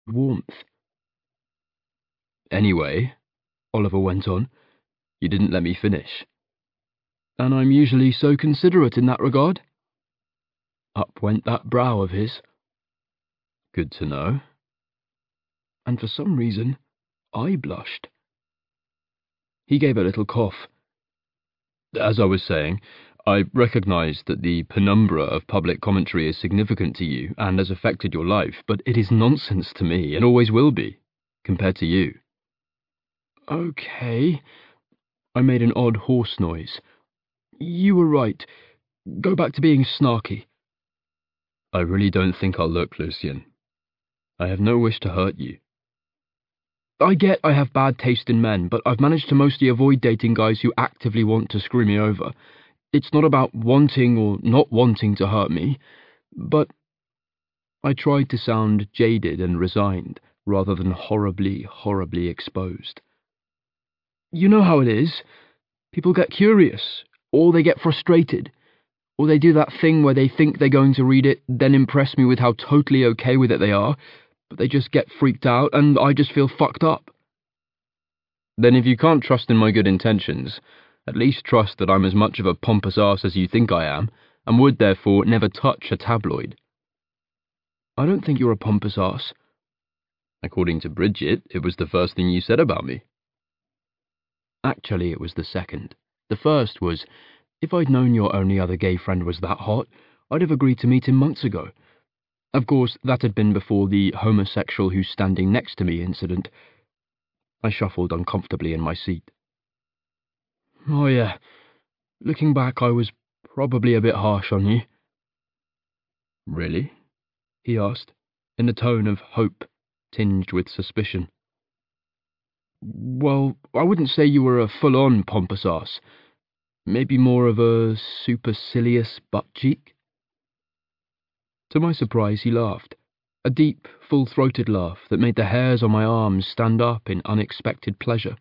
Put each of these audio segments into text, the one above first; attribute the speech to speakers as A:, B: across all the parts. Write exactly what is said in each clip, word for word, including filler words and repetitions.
A: warmth. "Anyway," Oliver went on, "you didn't let me finish. And I'm usually so considerate in that regard." Up went that brow of his. "Good to know." And for some reason, I blushed. He gave a little cough. "As I was saying, I recognize that the penumbra of public commentary is significant to you and has affected your life, but it is nonsense to me, and always will be, compared to you." "Okay." I made an odd hoarse noise. "You were right. Go back to being snarky." "I really don't think I'll look, Lucien. I have no wish to hurt you." "I get I have bad taste in men, but I've managed to mostly avoid dating guys who actively want to screw me over. It's not about wanting or not wanting to hurt me, but—" I tried to sound jaded and resigned, rather than horribly, horribly exposed. "You know how it is. People get curious, or they get frustrated, or they do that thing where they think they're going to read it, then impress me with how totally okay with it they are, but they just get freaked out, and I just feel fucked up." "Then if you can't trust in my good intentions, at least trust that I'm as much of a pompous ass as you think I am, and would therefore never touch a tabloid." "I don't think you're a pompous ass." "According to Bridget, it was the first thing you said about me." "Actually, it was the second. The first was, if I'd known your only other gay friend was that hot, I'd have agreed to meet him months ago. Of course, that had been before the homosexual who's standing next to me incident." I shuffled uncomfortably in my seat. "Oh yeah, looking back, I was probably a bit harsh on you." "Really?" he asked, in a tone of hope, tinged with suspicion. "Well, I wouldn't say you were a full-on pompous ass. Maybe more of a supercilious butt-cheek." To my surprise, he laughed, a deep, full-throated laugh that made the hairs on my arms stand up in unexpected pleasure.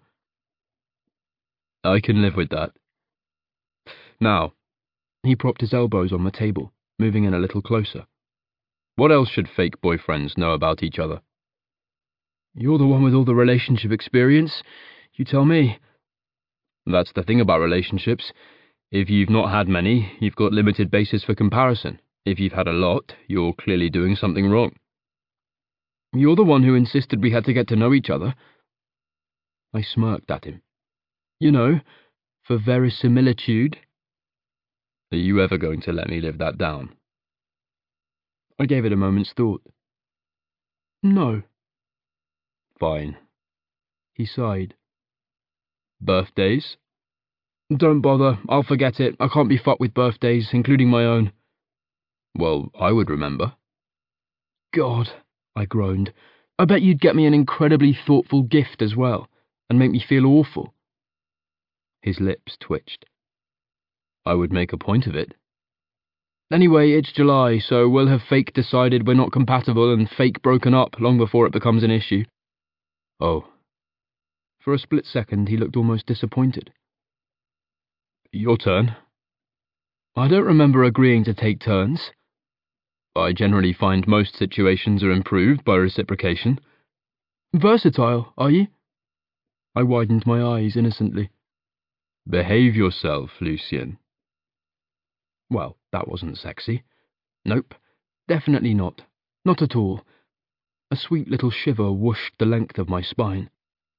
A: "I can live with that. Now," he propped his elbows on the table, moving in a little closer, "what else should fake boyfriends know about each other?" "You're the one with all the relationship experience. You tell me." "That's the thing about relationships. If you've not had many, you've got limited basis for comparison. If you've had a lot, you're clearly doing something wrong." "You're the one who insisted we had to get to know each other." I smirked at him. "You know, for verisimilitude." "Are you ever going to let me live that down?" I gave it a moment's thought. "No." "Fine." He sighed. "Birthdays?" "Don't bother. I'll forget it. I can't be fucked with birthdays, including my own." "Well, I would remember." "God," I groaned. "I bet you'd get me an incredibly thoughtful gift as well, and make me feel awful." His lips twitched. "I would make a point of it." "Anyway, it's July, so we'll have fake decided we're not compatible and fake broken up long before it becomes an issue." "Oh." For a split second, he looked almost disappointed. "Your turn." "I don't remember agreeing to take turns." "I generally find most situations are improved by reciprocation." "Versatile, are you?" I widened my eyes innocently. "Behave yourself, Lucien." Well, that wasn't sexy. Nope, definitely not. Not at all. A sweet little shiver whooshed the length of my spine.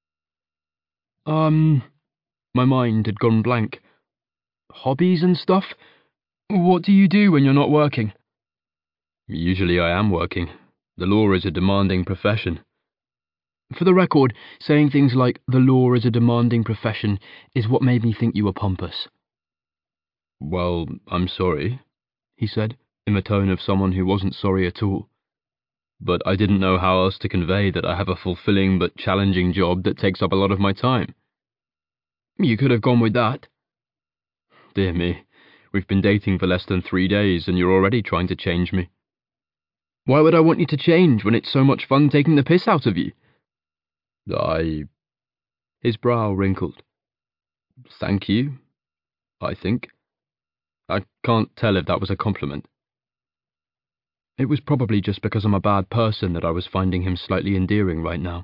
A: Um, my mind had gone blank. "Hobbies and stuff? What do you do when you're not working?" "Usually I am working. The law is a demanding profession." For the record, saying things like "the law is a demanding profession" is what made me think you were pompous. "Well, I'm sorry," he said, in the tone of someone who wasn't sorry at all. "But I didn't know how else to convey that I have a fulfilling but challenging job that takes up a lot of my time." "You could have gone with that." "Dear me, we've been dating for less than three days and you're already trying to change me." "Why would I want you to change when it's so much fun taking the piss out of you?" I... His brow wrinkled. "Thank you, I think. I can't tell if that was a compliment." It was probably just because I'm a bad person that I was finding him slightly endearing right now.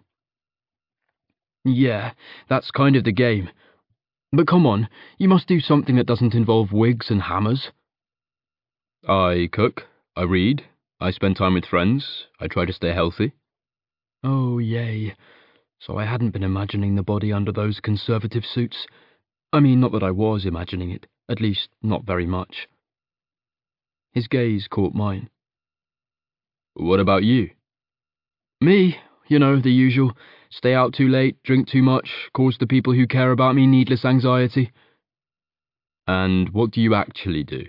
A: Yeah, that's kind of the game. But come on, you must do something that doesn't involve wigs and hammers. I cook, I read, I spend time with friends, I try to stay healthy. Oh, yay. So I hadn't been imagining the body under those conservative suits. I mean, not that I was imagining it, at least not very much. His gaze caught mine. What about you? Me, you know, the usual. Stay out too late, drink too much, cause the people who care about me needless anxiety. And what do you actually do?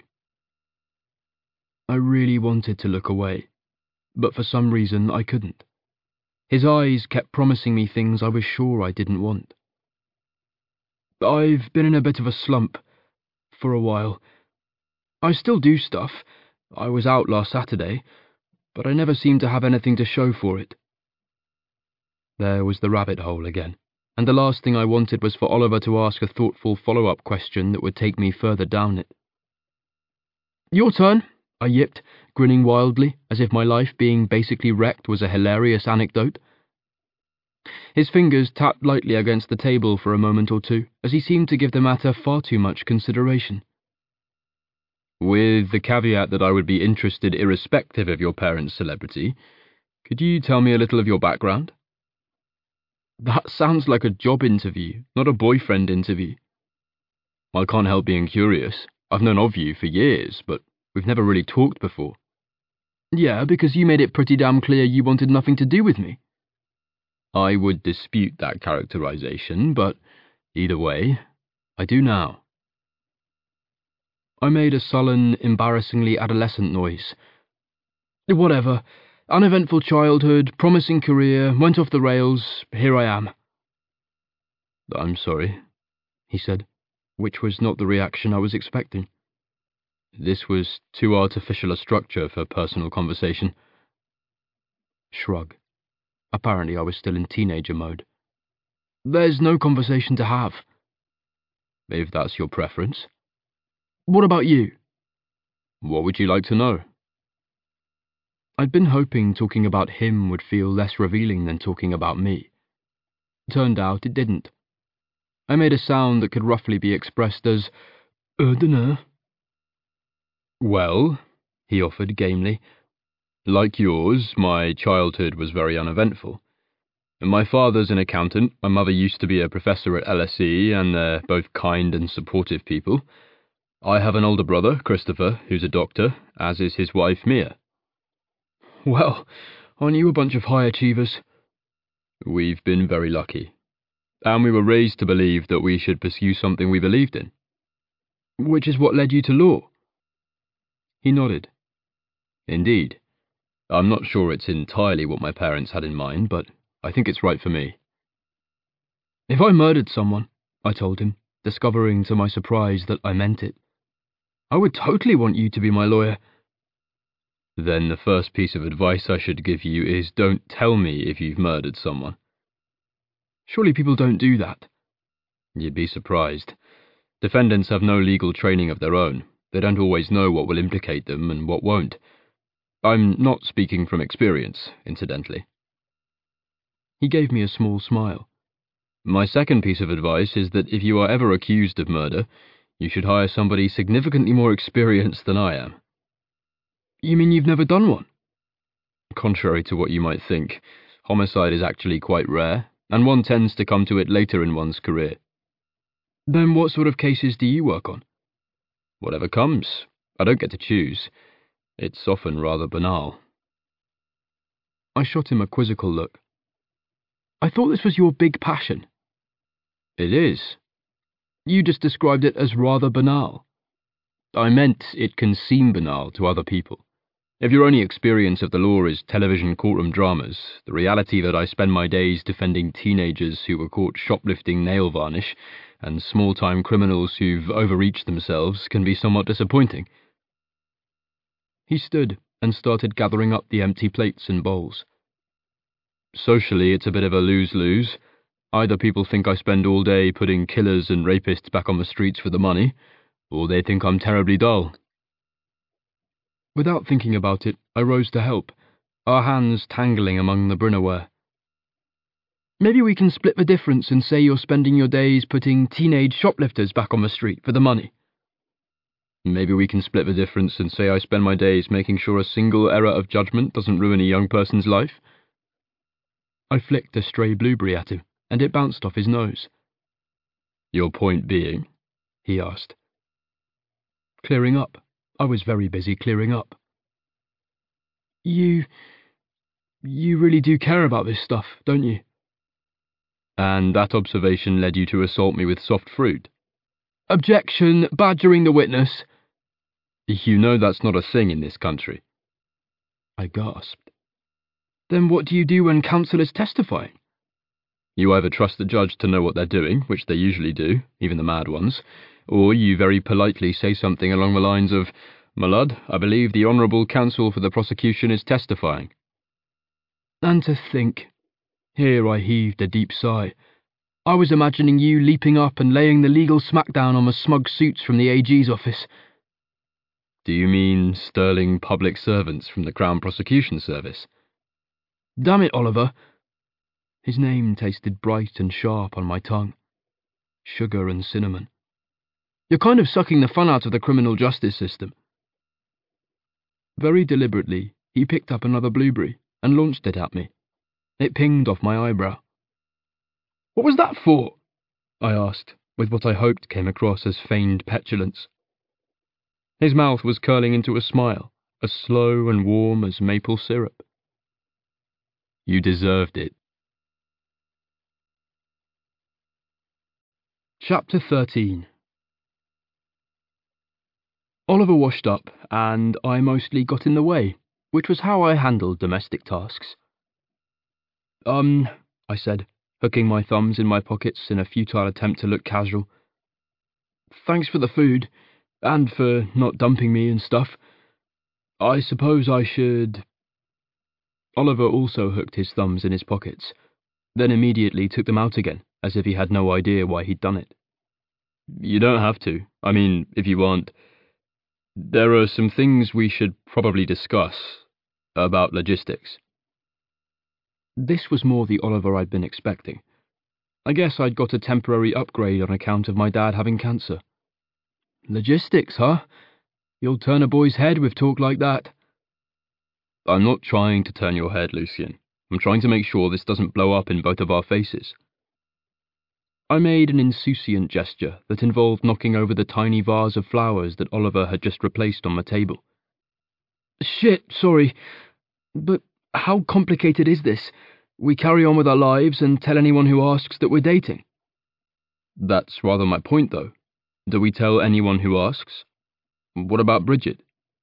A: I really wanted to look away, but for some reason I couldn't. His eyes kept promising me things I was sure I didn't want. I've been in a bit of a slump for a while. I still do stuff. I was out last Saturday, but I never seem to have anything to show for it. There was the rabbit hole again, and the last thing I wanted was for Oliver to ask a thoughtful follow-up question that would take me further down it. Your turn, I yipped, grinning wildly, as if my life being basically wrecked was a hilarious anecdote. His fingers tapped lightly against the table for a moment or two, as he seemed to give the matter far too much consideration. With the caveat that I would be interested irrespective of your parents' celebrity, could you tell me a little of your background? That sounds like a job interview, not a boyfriend interview. I can't help being curious. I've known of you for years, but we've never really talked before. Yeah, because you made it pretty damn clear you wanted nothing to do with me. I would dispute that characterization, but either way, I do now. I made a sullen, embarrassingly adolescent noise. Whatever. Uneventful childhood, promising career, went off the rails, here I am. I'm sorry, he said, which was not the reaction I was expecting. This was too artificial a structure for personal conversation. Shrug. Apparently I was still in teenager mode. There's no conversation to have. If that's your preference. What about you? What would you like to know? I'd been hoping talking about him would feel less revealing than talking about me. Turned out it didn't. I made a sound that could roughly be expressed as, uh, dunno. Well, he offered gamely, like yours, my childhood was very uneventful. My father's an accountant, my mother used to be a professor at L S E, and they're both kind and supportive people. I have an older brother, Christopher, who's a doctor, as is his wife, Mia. Well, aren't you a bunch of high achievers? We've been very lucky. And we were raised to believe that we should pursue something we believed in. Which is what led you to law? He nodded. Indeed. I'm not sure it's entirely what my parents had in mind, but I think it's right for me. If I murdered someone, I told him, discovering to my surprise that I meant it, I would totally want you to be my lawyer. Then the first piece of advice I should give you is don't tell me if you've murdered someone. Surely people don't do that. You'd be surprised. Defendants have no legal training of their own. They don't always know what will implicate them and what won't. I'm not speaking from experience, incidentally. He gave me a small smile. My second piece of advice is that if you are ever accused of murder, you should hire somebody significantly more experienced than I am. You mean you've never done one? Contrary to what you might think, homicide is actually quite rare, and one tends to come to it later in one's career. Then what sort of cases do you work on? Whatever comes. I don't get to choose. It's often rather banal. I shot him a quizzical look. I thought this was your big passion. It is. You just described it as rather banal. I meant it can seem banal to other people. If your only experience of the law is television courtroom dramas, the reality that I spend my days defending teenagers who were caught shoplifting nail varnish and small-time criminals who've overreached themselves can be somewhat disappointing. He stood and started gathering up the empty plates and bowls. Socially, it's a bit of a lose-lose. Either people think I spend all day putting killers and rapists back on the streets for the money, or they think I'm terribly dull. Without thinking about it, I rose to help, our hands tangling among the Brinaware. Maybe we can split the difference and say you're spending your days putting teenage shoplifters back on the street for the money. Maybe we can split the difference and say I spend my days making sure a single error of judgment doesn't ruin a young person's life. I flicked a stray blueberry at him, and it bounced off his nose. Your point being? He asked. Clearing up. I was very busy clearing up. You... you really do care about this stuff, don't you? And that observation led you to assault me with soft fruit? Objection, badgering the witness. You know that's not a thing in this country. I gasped. Then what do you do when counsel is testifying? You either trust the judge to know what they're doing, which they usually do, even the mad ones, or you very politely say something along the lines of, "My lord, I believe the Honourable Counsel for the prosecution is testifying." And to think, here I heaved a deep sigh, I was imagining you leaping up and laying the legal smackdown on the smug suits from the A G's office. Do you mean sterling public servants from the Crown Prosecution Service? Damn it, Oliver. His name tasted bright and sharp on my tongue. Sugar and cinnamon. You're kind of sucking the fun out of the criminal justice system. Very deliberately, he picked up another blueberry and launched it at me. It pinged off my eyebrow. What was that for? I asked, with what I hoped came across as feigned petulance. His mouth was curling into a smile, as slow and warm as maple syrup. You deserved it. Chapter thirteen. Oliver washed up, and I mostly got in the way, which was how I handled domestic tasks. Um, I said, hooking my thumbs in my pockets in a futile attempt to look casual. Thanks for the food, and for not dumping me and stuff. I suppose I should... Oliver also hooked his thumbs in his pockets, then immediately took them out again, as if he had no idea why he'd done it. You don't have to. I mean, if you want. There are some things we should probably discuss about logistics. This was more the Oliver I'd been expecting. I guess I'd got a temporary upgrade on account of my dad having cancer. Logistics, huh? You'll turn a boy's head with talk like that. I'm not trying to turn your head, Lucien. I'm trying to make sure this doesn't blow up in both of our faces. I made an insouciant gesture that involved knocking over the tiny vase of flowers that Oliver had just replaced on the table. Shit, sorry. But how complicated is this? We carry on with our lives and tell anyone who asks that we're dating. That's rather my point, though. Do we tell anyone who asks? What about Bridget?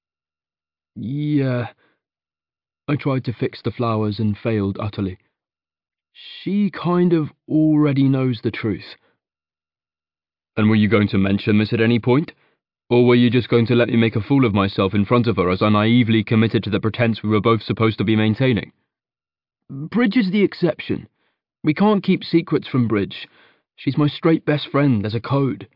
A: Yeah. I tried to fix the flowers and failed utterly. She kind of already knows the truth. And were you going to mention this at any point? Or were you just going to let me make a fool of myself in front of her as I naively committed to the pretense we were both supposed to be maintaining? Bridge is the exception. We can't keep secrets from Bridge. She's my straight best friend, there's a code.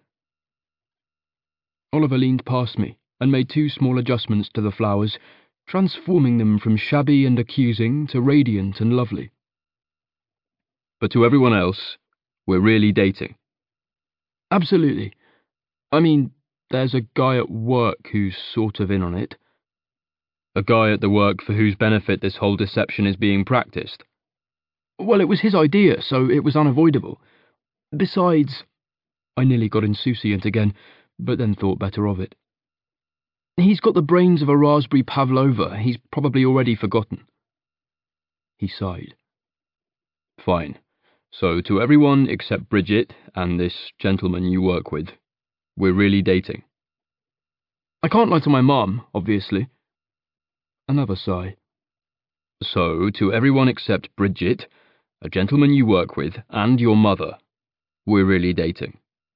A: Oliver leaned past me and made two small adjustments to the flowers, transforming them from shabby and accusing to radiant and lovely. But to everyone else, we're really dating. Absolutely. I mean, there's a guy at work who's sort of in on it. A guy at the work for whose benefit this whole deception is being practiced. Well, it was his idea, so it was unavoidable. Besides, I nearly got insouciant again, but then thought better of it. He's got the brains of a raspberry pavlova. He's probably already forgotten. He sighed. Fine. So, to everyone except Bridget and this gentleman you work with, we're really dating. I can't lie to my mum, obviously. Another sigh. So, to everyone except Bridget, a gentleman you work with, and your mother, we're really dating.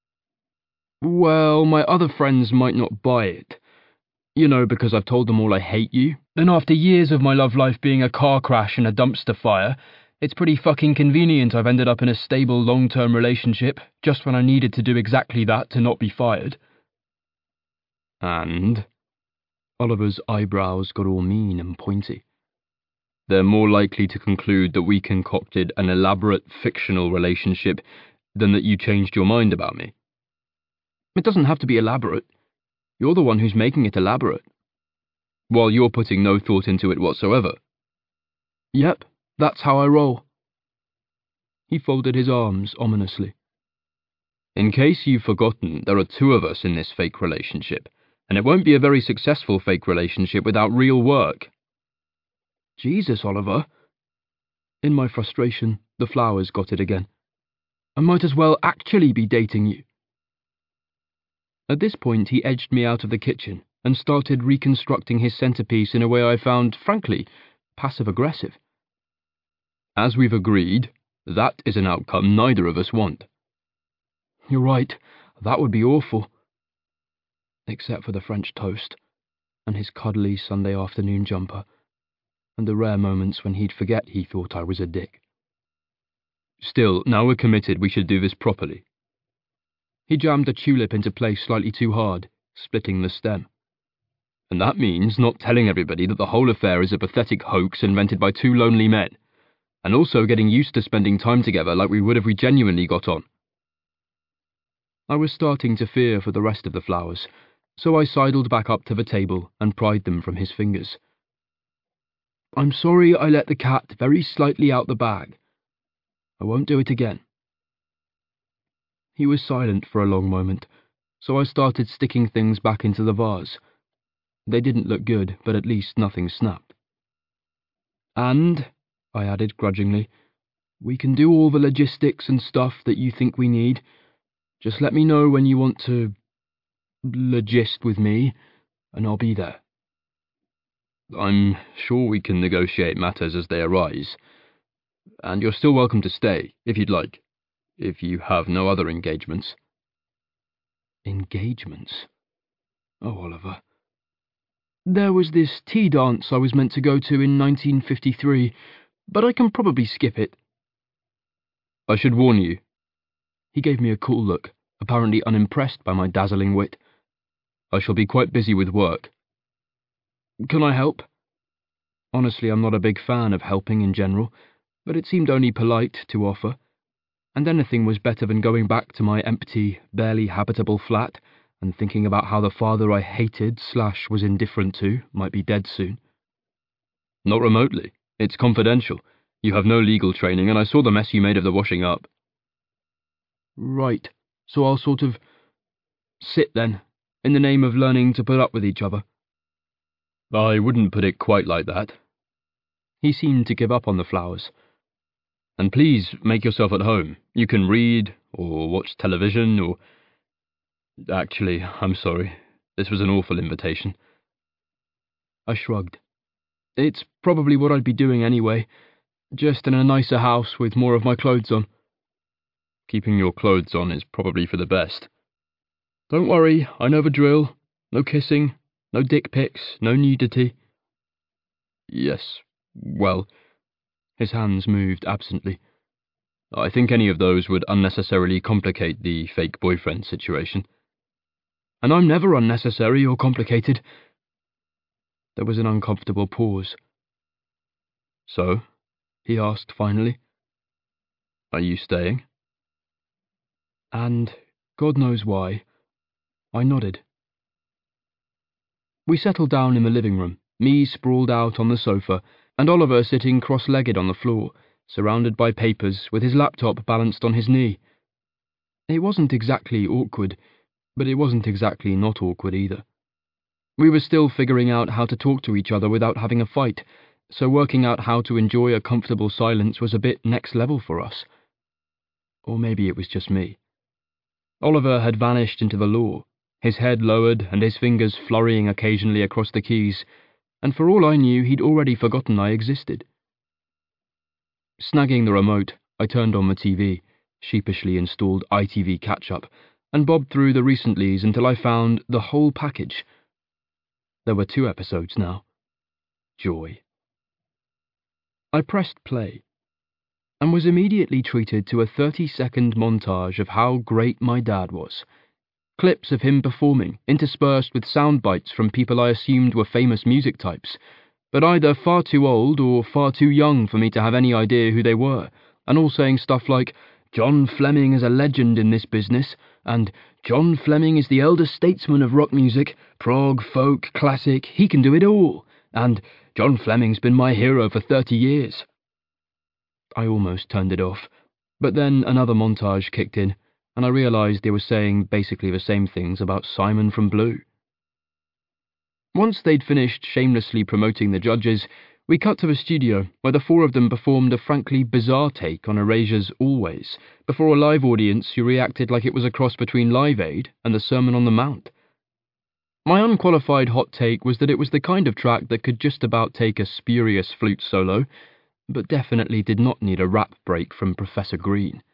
A: Well, my other friends might not buy it. You know, because I've told them all I hate you. And after years of my love life being a car crash and a dumpster fire, it's pretty fucking convenient I've ended up in a stable long-term relationship, just when I needed to do exactly that to not be fired. And? Oliver's eyebrows got all mean and pointy. They're more likely to conclude that we concocted an elaborate fictional relationship than that you changed your mind about me. It doesn't have to be elaborate. You're the one who's making it elaborate. While you're putting no thought into it whatsoever. Yep, that's how I roll. He folded his arms ominously. In case you've forgotten, there are two of us in this fake relationship, and it won't be a very successful fake relationship without real work. Jesus, Oliver. In my frustration, the flowers got it again. I might as well actually be dating you. At this point, he edged me out of the kitchen and started reconstructing his centerpiece in a way I found, frankly, passive-aggressive. As we've agreed, that is an outcome neither of us want. You're right, that would be awful. Except for the French toast, and his cuddly Sunday afternoon jumper, and the rare moments when he'd forget he thought I was a dick. Still, now we're committed, we should do this properly. He jammed a tulip into place slightly too hard, splitting the stem. And that means not telling everybody that the whole affair is a pathetic hoax invented by two lonely men, and also getting used to spending time together like we would if we genuinely got on. I was starting to fear for the rest of the flowers, so I sidled back up to the table and pried them from his fingers. I'm sorry I let the cat very slightly out the bag. I won't do it again. He was silent for a long moment, so I started sticking things back into the vase. They didn't look good, but at least nothing snapped. And, I added grudgingly, we can do all the logistics and stuff that you think we need. Just let me know when you want to logist with me, and I'll be there. I'm sure we can negotiate matters as they arise, and you're still welcome to stay, if you'd like, if you have no other engagements. Engagements? Oh, Oliver. There was this tea dance I was meant to go to in nineteen fifty-three, but I can probably skip it. I should warn you. He gave me a cool look, apparently unimpressed by my dazzling wit. I shall be quite busy with work. Can I help? Honestly, I'm not a big fan of helping in general, but it seemed only polite to offer, and anything was better than going back to my empty, barely habitable flat and thinking about how the father I hated slash was indifferent to might be dead soon. Not remotely. It's confidential. You have no legal training, and I saw the mess you made of the washing up. Right, so I'll sort of sit then, in the name of learning to put up with each other. I wouldn't put it quite like that. He seemed to give up on the flowers. And please make yourself at home. You can read, or watch television, or... Actually, I'm sorry. This was an awful invitation. I shrugged. It's probably what I'd be doing anyway, just in a nicer house with more of my clothes on. Keeping your clothes on is probably for the best. Don't worry, I know the drill. No kissing, no dick pics, no nudity. Yes, well... His hands moved absently. I think any of those would unnecessarily complicate the fake boyfriend situation. And I'm never unnecessary or complicated. There was an uncomfortable pause. So, he asked finally, are you staying? And, God knows why, I nodded. We settled down in the living room, me sprawled out on the sofa, and Oliver sitting cross-legged on the floor, surrounded by papers, with his laptop balanced on his knee. It wasn't exactly awkward, but it wasn't exactly not awkward either. We were still figuring out how to talk to each other without having a fight, so working out how to enjoy a comfortable silence was a bit next level for us. Or maybe it was just me. Oliver had vanished into the law, his head lowered and his fingers flurrying occasionally across the keys, and for all I knew he'd already forgotten I existed. Snagging the remote, I turned on the T V, sheepishly installed I T V catch-up, and bobbed through the recentlies until I found the whole package. There were two episodes now. Joy. I pressed play, and was immediately treated to a thirty-second montage of how great my dad was. clips of him performing, interspersed with sound bites from people I assumed were famous music types, but either far too old or far too young for me to have any idea who they were, and all saying stuff like, "John Fleming is a legend in this business," and "John Fleming is the elder statesman of rock music, prog, folk, classic, he can do it all," and "John Fleming's been my hero for thirty years. I almost turned it off, but then another montage kicked in, and I realised they were saying basically the same things about Simon from Blue. Once they'd finished shamelessly promoting the judges, we cut to a studio where the four of them performed a frankly bizarre take on Erasure's Always, before a live audience who reacted like it was a cross between Live Aid and the Sermon on the Mount. My unqualified hot take was that it was the kind of track that could just about take a spurious flute solo, but definitely did not need a rap break from Professor Green.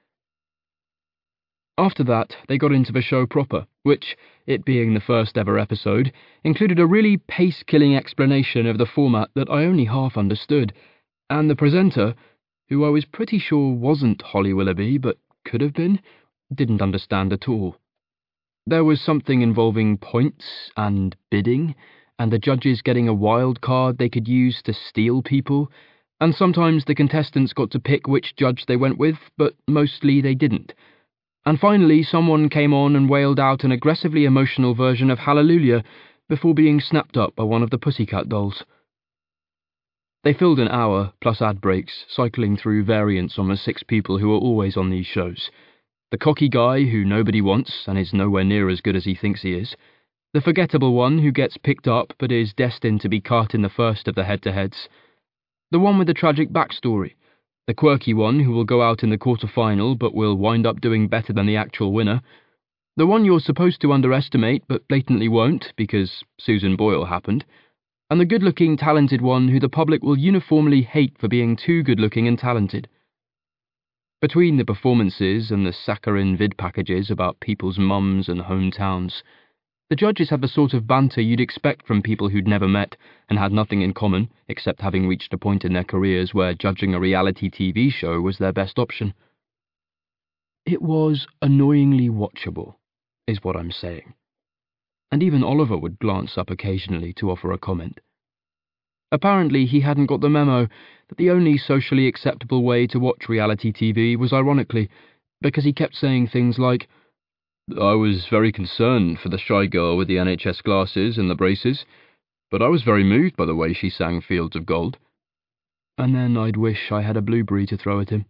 A: After that, they got into the show proper, which, it being the first ever episode, included a really pace-killing explanation of the format that I only half understood, and the presenter, who I was pretty sure wasn't Holly Willoughby, but could have been, didn't understand at all. There was something involving points and bidding, and the judges getting a wild card they could use to steal people, and sometimes the contestants got to pick which judge they went with, but mostly they didn't. And finally someone came on and wailed out an aggressively emotional version of Hallelujah before being snapped up by one of the Pussycat Dolls. They filled an hour, plus ad breaks, cycling through variants on the six people who are always on these shows. The cocky guy who nobody wants and is nowhere near as good as he thinks he is. The forgettable one who gets picked up but is destined to be cut in the first of the head-to-heads. The one with the tragic backstory. The quirky one who will go out in the quarter-final but will wind up doing better than the actual winner. The one you're supposed to underestimate but blatantly won't because Susan Boyle happened. And the good-looking, talented one who the public will uniformly hate for being too good-looking and talented. Between the performances and the saccharine vid packages about people's mums and hometowns, the judges had the sort of banter you'd expect from people who'd never met and had nothing in common, except having reached a point in their careers where judging a reality T V show was their best option. It was annoyingly watchable, is what I'm saying. And even Oliver would glance up occasionally to offer a comment. Apparently he hadn't got the memo that the only socially acceptable way to watch reality T V was ironically, because he kept saying things like, "I was very concerned for the shy girl with the N H S glasses and the braces, but I was very moved by the way she sang Fields of Gold." And then I'd wish I had a blueberry to throw at him.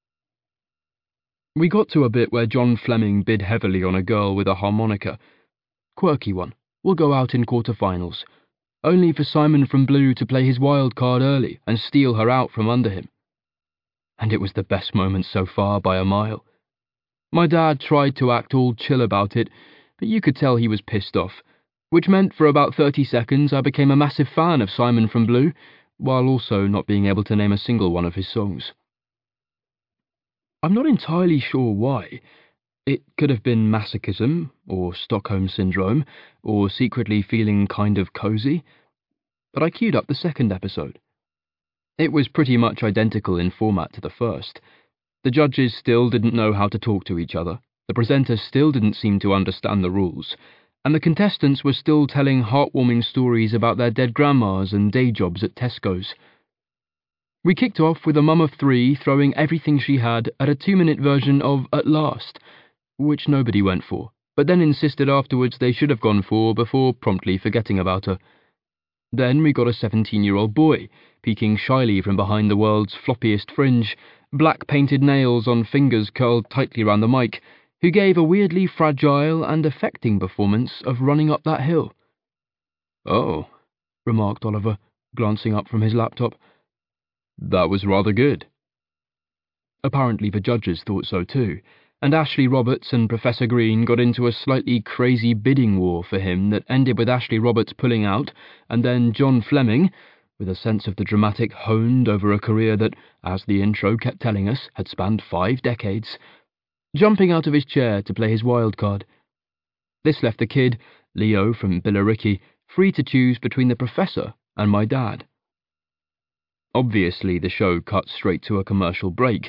A: We got to a bit where John Fleming bid heavily on a girl with a harmonica. Quirky one, will go out in quarterfinals, only for Simon from Blue to play his wild card early and steal her out from under him. And it was the best moment so far by a mile. My dad tried to act all chill about it, but you could tell he was pissed off, which meant for about thirty seconds I became a massive fan of Simon from Blue, while also not being able to name a single one of his songs. I'm not entirely sure why. It could have been masochism, or Stockholm Syndrome, or secretly feeling kind of cozy, but I queued up the second episode. It was pretty much identical in format to the first. The judges still didn't know how to talk to each other, the presenters still didn't seem to understand the rules, and the contestants were still telling heartwarming stories about their dead grandmas and day jobs at Tesco's. We kicked off with a mum of three throwing everything she had at a two-minute version of At Last, which nobody went for, but then insisted afterwards they should have gone for before promptly forgetting about her. Then we got a seventeen-year-old boy, peeking shyly from behind the world's floppiest fringe, black-painted nails on fingers curled tightly round the mic, who gave a weirdly fragile and affecting performance of Running Up That Hill. "Oh," remarked Oliver, glancing up from his laptop. "That was rather good." Apparently the judges thought so too, and Ashley Roberts and Professor Green got into a slightly crazy bidding war for him that ended with Ashley Roberts pulling out, and then John Fleming, with a sense of the dramatic honed over a career that, as the intro kept telling us, had spanned five decades, jumping out of his chair to play his wild card. This left the kid, Leo from Billericay, free to choose between the professor and my dad. Obviously the show cut straight to a commercial break,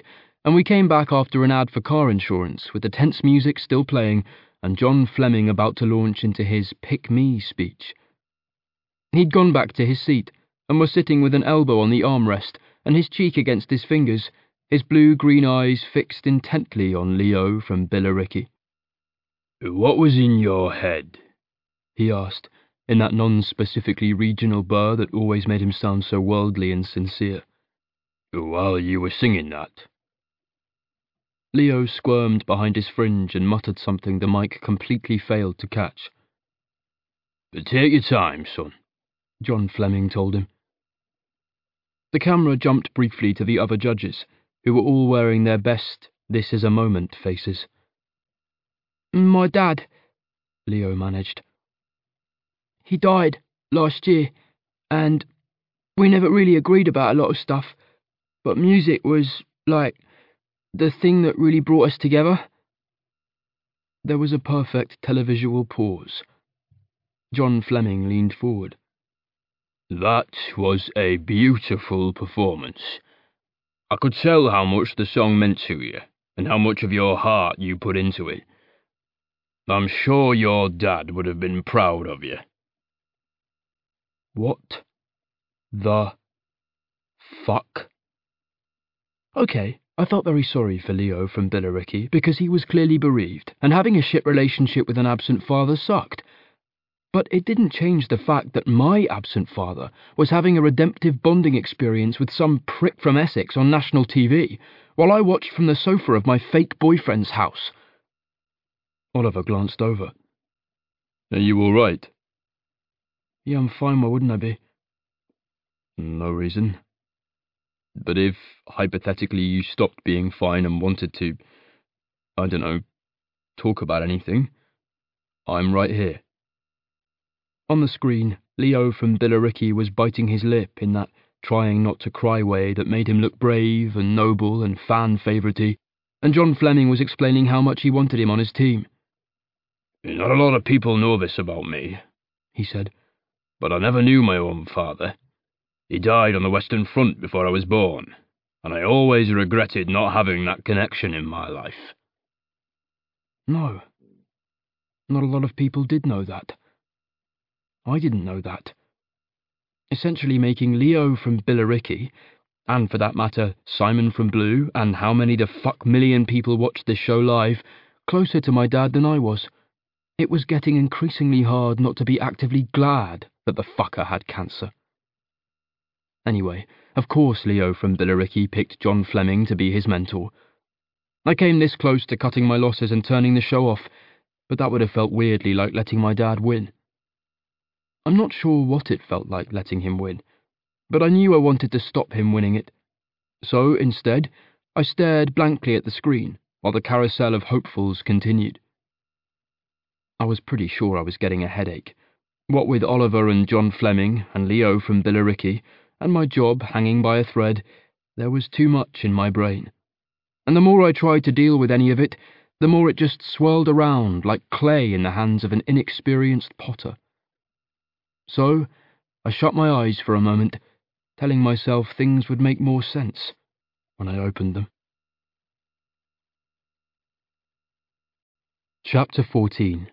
A: and we came back after an ad for car insurance with the tense music still playing and John Fleming about to launch into his Pick Me speech. He'd gone back to his seat and was sitting with an elbow on the armrest and his cheek against his fingers, his blue-green eyes fixed intently on Leo from Billericay.
B: "What was in your head?"
A: he asked, in that non-specifically regional burr that always made him sound so worldly and sincere.
B: "While you were singing that?"
A: Leo squirmed behind his fringe and muttered something the mic completely failed to catch.
B: "Take your time, son,"
A: John Fleming told him. The camera jumped briefly to the other judges, who were all wearing their best "this is a moment" faces. "My dad," Leo managed. "He died last year, and we never really agreed about a lot of stuff, but music was, like, the thing that really brought us together." There was a perfect televisual pause. John Fleming leaned forward.
B: "That was a beautiful performance. I could tell how much the song meant to you, and how much of your heart you put into it. I'm sure your dad would have been proud of you."
A: What the fuck? Okay, I felt very sorry for Leo from Billericay because he was clearly bereaved, and having a shit relationship with an absent father sucked. But it didn't change the fact that my absent father was having a redemptive bonding experience with some prick from Essex on national T V, while I watched from the sofa of my fake boyfriend's house. Oliver glanced over.
B: "Are you all right?"
A: "Yeah, I'm fine, why wouldn't I be?"
B: "No reason. But if, hypothetically, you stopped being fine and wanted to, I don't know, talk about anything, I'm right here."
A: On the screen, Leo from Billericay was biting his lip in that trying not to cry way that made him look brave and noble and fan-favourite-y, and John Fleming was explaining how much he wanted him on his team.
B: "Not a lot of people know this about me," he said, "but I never knew my own father. He died on the Western Front before I was born, and I always regretted not having that connection in my life."
A: No. Not a lot of people did know that. I didn't know that. Essentially making Leo from Billericay, and for that matter, Simon from Blue, and how many the fuck million people watched this show live, closer to my dad than I was. It was getting increasingly hard not to be actively glad that the fucker had cancer. Anyway, of course Leo from Billericay picked John Fleming to be his mentor. I came this close to cutting my losses and turning the show off, but that would have felt weirdly like letting my dad win. I'm not sure what it felt like letting him win, but I knew I wanted to stop him winning it. So, instead, I stared blankly at the screen while the carousel of hopefuls continued. I was pretty sure I was getting a headache. What with Oliver and John Fleming and Leo from Billericay, and my job hanging by a thread, there was too much in my brain. And the more I tried to deal with any of it, the more it just swirled around like clay in the hands of an inexperienced potter. So, I shut my eyes for a moment, telling myself things would make more sense when I opened them. Chapter fourteen.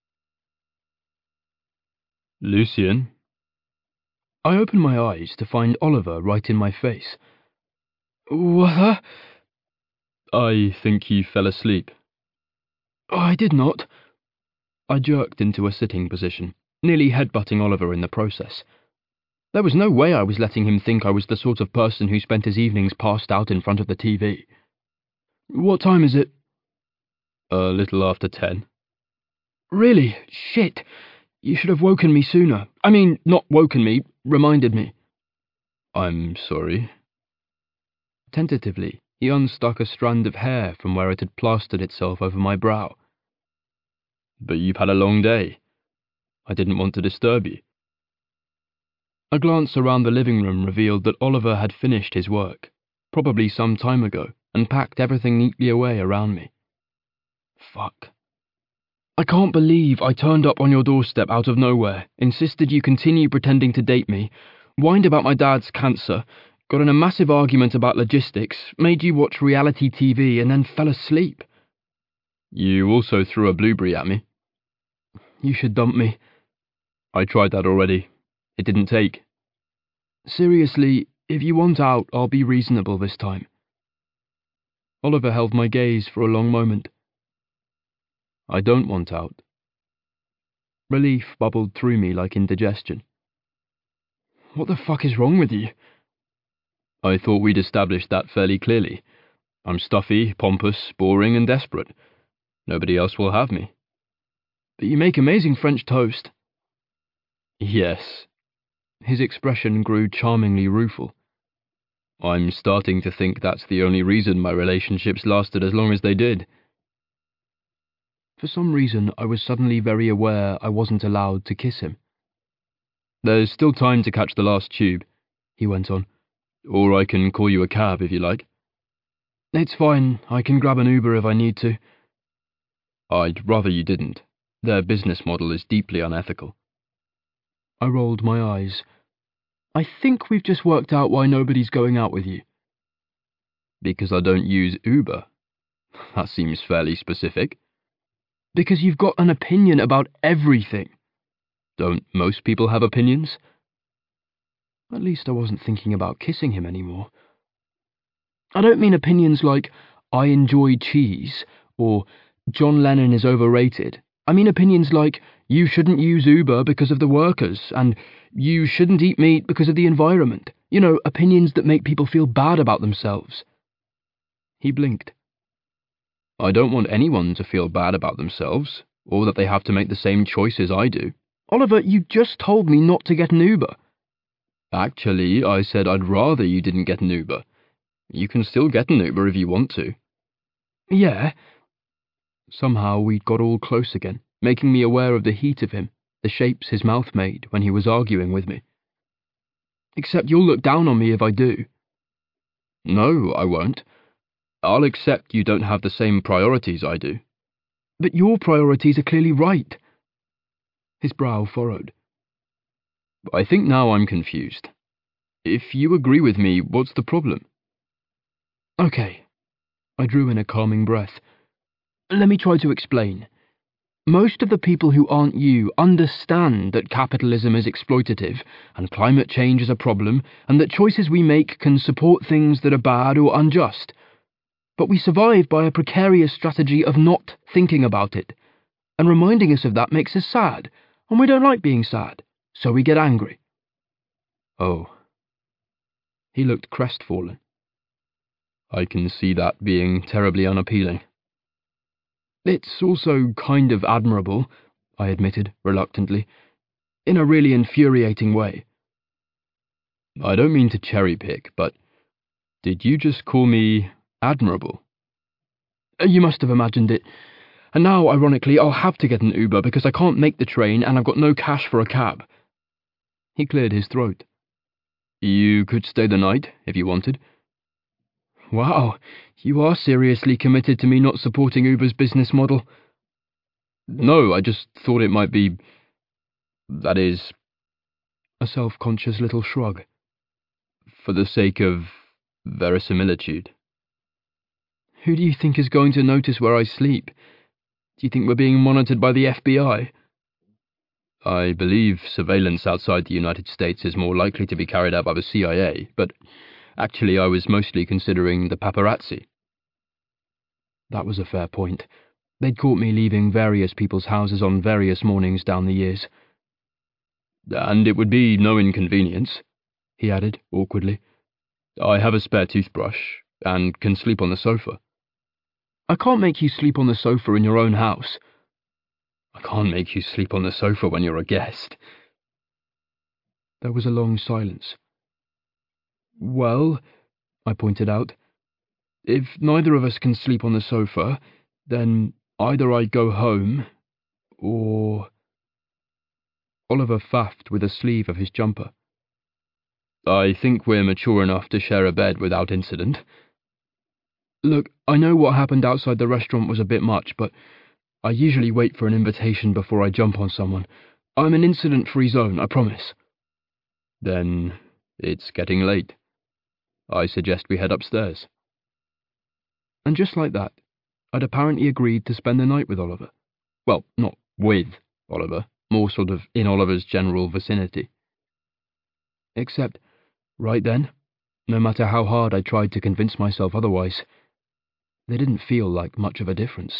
B: "Lucien?"
A: I opened my eyes to find Oliver right in my face. "What?"
B: "I think you fell asleep."
A: "I did not." I jerked into a sitting position, nearly headbutting Oliver in the process. There was no way I was letting him think I was the sort of person who spent his evenings passed out in front of the T V. "What time is it?"
B: "A little after ten."
A: "Really? Shit. You should have woken me sooner. I mean, not woken me, reminded me."
B: "I'm sorry."
A: Tentatively, he unstuck a strand of hair from where it had plastered itself over my brow.
B: "But you've had a long day. I didn't want to disturb you."
A: A glance around the living room revealed that Oliver had finished his work, probably some time ago, and packed everything neatly away around me. Fuck. "I can't believe I turned up on your doorstep out of nowhere, insisted you continue pretending to date me, whined about my dad's cancer, got in a massive argument about logistics, made you watch reality T V, and then fell asleep.
B: You also threw a blueberry at me.
A: You should dump me.
B: I tried that already. It didn't take.
A: Seriously, if you want out, I'll be reasonable this time. Oliver held my gaze for a long moment.
B: I don't want out.
A: Relief bubbled through me like indigestion. What the fuck is wrong with you?
B: I thought we'd established that fairly clearly. I'm stuffy, pompous, boring, and desperate. Nobody else will have me.
A: But you make amazing French toast.
B: Yes.
A: His expression grew charmingly rueful.
B: I'm starting to think that's the only reason my relationships lasted as long as they did.
A: For some reason, I was suddenly very aware I wasn't allowed to kiss him.
B: There's still time to catch the last tube, he went on. Or I can call you a cab if you like.
A: It's fine. I can grab an Uber if I need to.
B: I'd rather you didn't. Their business model is deeply unethical.
A: I rolled my eyes. I think we've just worked out why nobody's going out with you.
B: Because I don't use Uber. That seems fairly specific.
A: Because you've got an opinion about everything.
B: Don't most people have opinions?
A: At least I wasn't thinking about kissing him anymore. I don't mean opinions like, I enjoy cheese, or John Lennon is overrated. I mean opinions like, you shouldn't use Uber because of the workers, and you shouldn't eat meat because of the environment. You know, opinions that make people feel bad about themselves. He blinked.
B: I don't want anyone to feel bad about themselves, or that they have to make the same choices I do.
A: Oliver, you just told me not to get an Uber.
B: Actually, I said I'd rather you didn't get an Uber. You can still get an Uber if you want to.
A: Yeah. Somehow we'd got all close again, making me aware of the heat of him, the shapes his mouth made when he was arguing with me. Except you'll look down on me if I do.
B: No, I won't. I'll accept you don't have the same priorities I do.
A: But your priorities are clearly right. His brow furrowed.
B: I think now I'm confused. If you agree with me, what's the problem?
A: Okay. I drew in a calming breath. Let me try to explain. Most of the people who aren't you understand that capitalism is exploitative, and climate change is a problem, and that choices we make can support things that are bad or unjust. But we survive by a precarious strategy of not thinking about it, and reminding us of that makes us sad, and we don't like being sad, so we get angry.
B: Oh.
A: He looked crestfallen.
B: I can see that being terribly unappealing.
A: It's also kind of admirable, I admitted, reluctantly, in a really infuriating way.
B: I don't mean to cherry-pick, but did you just call me admirable?
A: You must have imagined it. And now, ironically, I'll have to get an Uber because I can't make the train and I've got no cash for a cab. He cleared his throat.
B: You could stay the night, if you wanted.
A: Wow, you are seriously committed to me not supporting Uber's business model.
B: No, I just thought it might be... that is...
A: A self-conscious little shrug.
B: For the sake of verisimilitude.
A: Who do you think is going to notice where I sleep? Do you think we're being monitored by the F B I?
B: I believe surveillance outside the United States is more likely to be carried out by the C I A, but actually I was mostly considering the paparazzi.
A: That was a fair point. They'd caught me leaving various people's houses on various mornings down the years.
B: And it would be no inconvenience, he added, awkwardly. I have a spare toothbrush, and can sleep on the sofa.
A: I can't make you sleep on the sofa in your own house.
B: I can't make you sleep on the sofa when you're a guest.
A: There was a long silence. Well, I pointed out, if neither of us can sleep on the sofa, then either I go home, or... Oliver faffed with a sleeve of his jumper.
B: I think we're mature enough to share a bed without incident.
A: Look, I know what happened outside the restaurant was a bit much, but I usually wait for an invitation before I jump on someone. I'm an incident-free zone, I promise.
B: Then it's getting late.
A: I suggest we head upstairs. And just like that, I'd apparently agreed to spend the night with Oliver. Well, not with Oliver, more sort of in Oliver's general vicinity. Except, right then, no matter how hard I tried to convince myself otherwise, there didn't feel like much of a difference.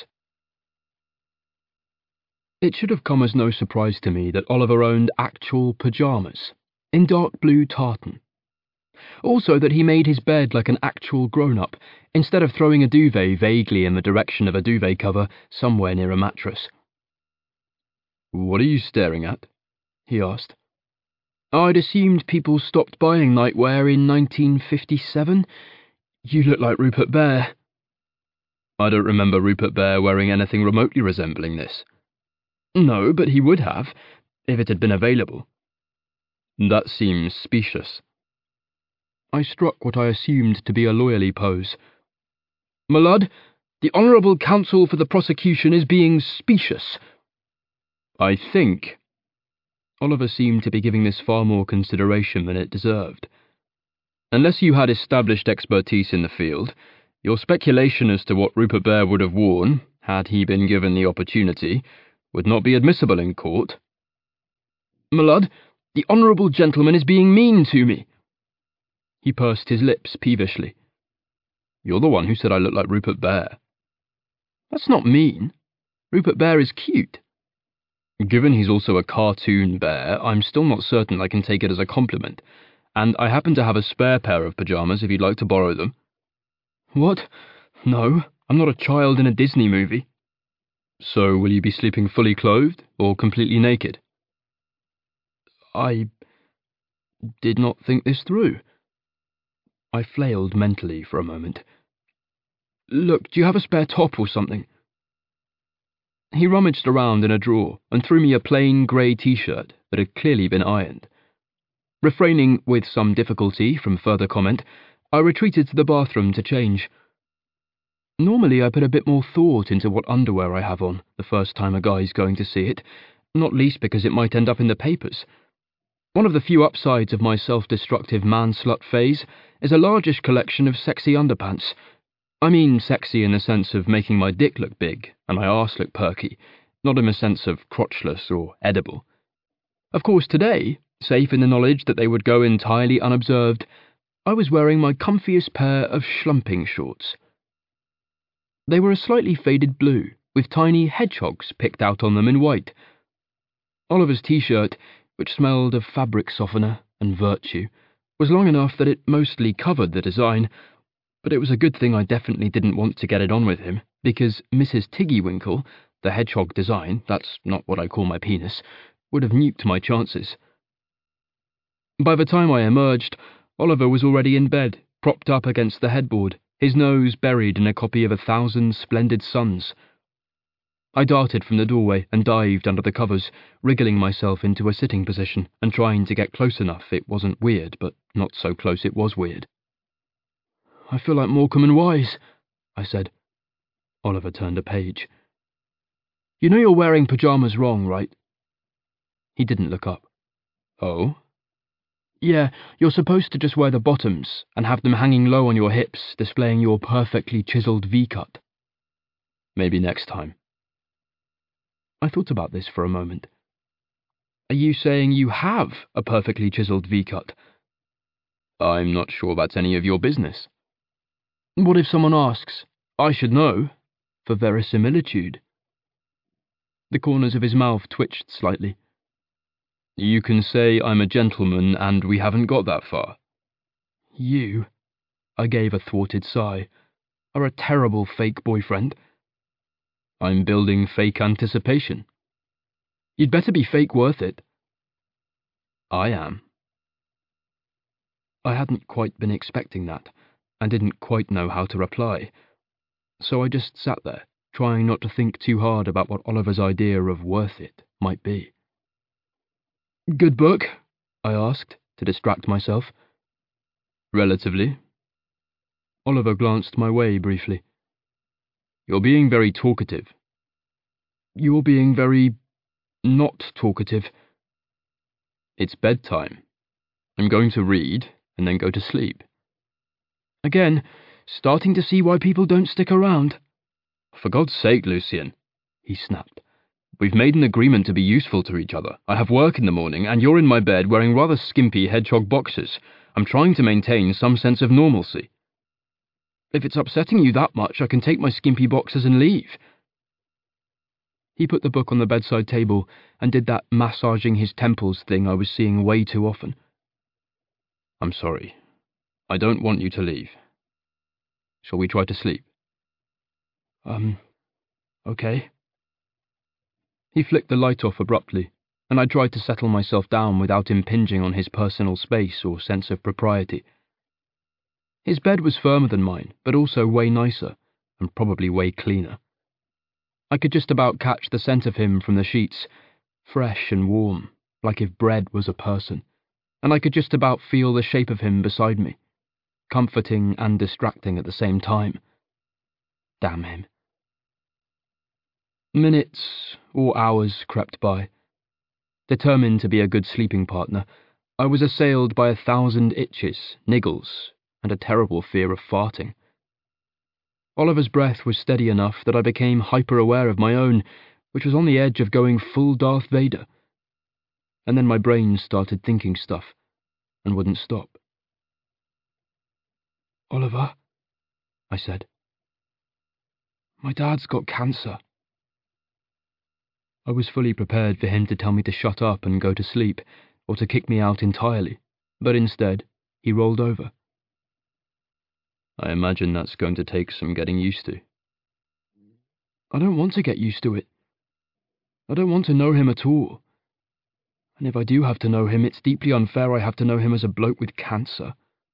A: It should have come as no surprise to me that Oliver owned actual pyjamas, in dark blue tartan. Also that he made his bed like an actual grown-up, instead of throwing a duvet vaguely in the direction of a duvet cover somewhere near a mattress. "What are you staring at?" he asked. "I'd assumed people stopped buying nightwear in nineteen fifty-seven. You look like Rupert Bear." "I don't remember Rupert Bear wearing anything remotely resembling this." "No, but he would have, if it had been available." "That seems specious." I struck what I assumed to be a lawyerly pose. "My lord, the Honourable Counsel for the prosecution is being specious." "I think..." Oliver seemed to be giving this far more consideration than it deserved. "Unless you had established expertise in the field, your speculation as to what Rupert Bear would have worn, had he been given the opportunity, would not be admissible in court." "My lord, the honourable gentleman is being mean to me." He pursed his lips peevishly. "You're the one who said I look like Rupert Bear." "That's not mean. Rupert Bear is cute." "Given he's also a cartoon bear, I'm still not certain I can take it as a compliment, and I happen to have a spare pair of pyjamas if you'd like to borrow them." "What? No, I'm not a child in a Disney movie." "So will you be sleeping fully clothed, or completely naked?" I did not think this through. I flailed mentally for a moment. "Look, do you have a spare top or something?" He rummaged around in a drawer and threw me a plain grey t-shirt that had clearly been ironed. Refraining with some difficulty from further comment, I retreated to the bathroom to change. Normally I put a bit more thought into what underwear I have on the first time a guy's going to see it, not least because it might end up in the papers. One of the few upsides of my self-destructive man-slut phase is a largish collection of sexy underpants. I mean sexy in the sense of making my dick look big and my arse look perky, not in the sense of crotchless or edible. Of course today, safe in the knowledge that they would go entirely unobserved, I was wearing my comfiest pair of schlumping shorts. They were a slightly faded blue, with tiny hedgehogs picked out on them in white. Oliver's t-shirt, which smelled of fabric softener and virtue, was long enough that it mostly covered the design, but it was a good thing I definitely didn't want to get it on with him, because Missus Tiggywinkle, the hedgehog design, that's not what I call my penis, would have nuked my chances. By the time I emerged, Oliver was already in bed, propped up against the headboard, his nose buried in a copy of A Thousand Splendid Suns. I darted from the doorway and dived under the covers, wriggling myself into a sitting position and trying to get close enough it wasn't weird, but not so close it was weird. "I feel like Morecambe and Wise," I said. Oliver turned a page. "You know you're wearing pyjamas wrong, right?" He didn't look up. "Oh?" "Yeah, you're supposed to just wear the bottoms and have them hanging low on your hips, displaying your perfectly chiseled V-cut." "Maybe next time." I thought about this for a moment. "Are you saying you have a perfectly chiseled V-cut?" "I'm not sure that's any of your business." "What if someone asks? I should know, for verisimilitude." The corners of his mouth twitched slightly. "You can say I'm a gentleman and we haven't got that far." "You," I gave a thwarted sigh, "are a terrible fake boyfriend." "I'm building fake anticipation." "You'd better be fake worth it." "I am." I hadn't quite been expecting that, and didn't quite know how to reply. So I just sat there, trying not to think too hard about what Oliver's idea of worth it might be. "Good book?" I asked, to distract myself. "Relatively." Oliver glanced my way briefly. "You're being very talkative." "You're being very... not talkative." "It's bedtime. I'm going to read, and then go to sleep." Again, starting to see why people don't stick around.
B: For God's sake, Lucien, he snapped. We've made an agreement to be useful to each other. I have work in the morning, and you're in my bed wearing rather skimpy hedgehog boxers. I'm trying to maintain some sense of normalcy.
A: If it's upsetting you that much, I can take my skimpy boxers and leave. He put the book on the bedside table and did that massaging his temples thing I was seeing way too often.
B: I'm sorry. I don't want you to leave. Shall we try to sleep?
A: Um, okay. He flicked the light off abruptly, and I tried to settle myself down without impinging on his personal space or sense of propriety. His bed was firmer than mine, but also way nicer, and probably way cleaner. I could just about catch the scent of him from the sheets, fresh and warm, like if bread was a person, and I could just about feel the shape of him beside me, comforting and distracting at the same time. Damn him. Minutes or hours crept by. Determined to be a good sleeping partner, I was assailed by a thousand itches, niggles, and a terrible fear of farting. Oliver's breath was steady enough that I became hyper-aware of my own, which was on the edge of going full Darth Vader. And then my brain started thinking stuff, and wouldn't stop. "Oliver," I said. "My dad's got cancer." I was fully prepared for him to tell me to shut up and go to sleep, or to kick me out entirely, but instead, he rolled over.
B: I imagine that's going to take some getting used to.
A: I don't want to get used to it. I don't want to know him at all. And if I do have to know him, it's deeply unfair I have to know him as a bloke with cancer.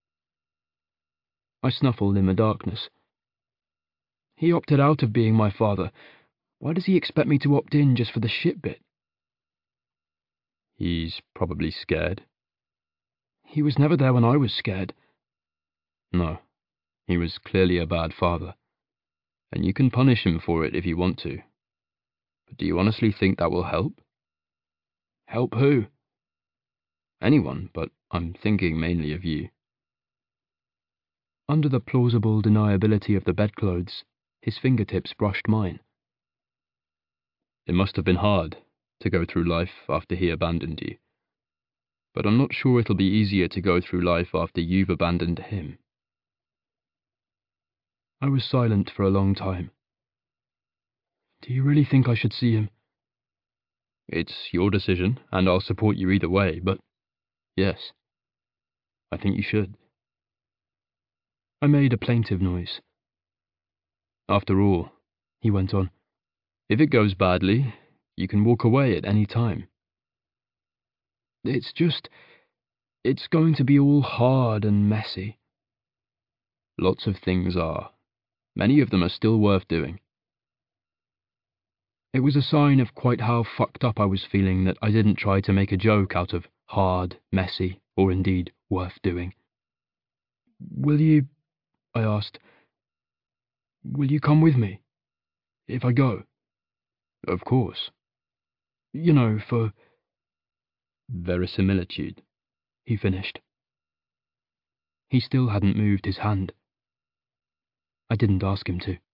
A: I snuffled in the darkness. He opted out of being my father. Why does he expect me to opt in just for the shit bit?
B: He's probably scared.
A: He was never there when I was scared.
B: No, he was clearly a bad father, and you can punish him for it if you want to. But do you honestly think that will help?
A: Help who?
B: Anyone, but I'm thinking mainly of you.
A: Under the plausible deniability of the bedclothes, his fingertips brushed mine.
B: It must have been hard to go through life after he abandoned you. But I'm not sure it'll be easier to go through life after you've abandoned him.
A: I was silent for a long time. Do you really think I should see him?
B: It's your decision, and I'll support you either way, but yes, I think you should.
A: I made a plaintive noise.
B: After all, he went on, if it goes badly, you can walk away at any time.
A: It's just, it's going to be all hard and messy.
B: Lots of things are. Many of them are still worth doing.
A: It was a sign of quite how fucked up I was feeling that I didn't try to make a joke out of hard, messy, or indeed worth doing. Will you, I asked, will you come with me, if I go?
B: Of course.
A: You know, for
B: verisimilitude,
A: he finished. He still hadn't moved his hand. I didn't ask him to.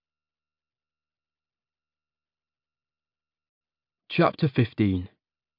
A: Chapter fifteen.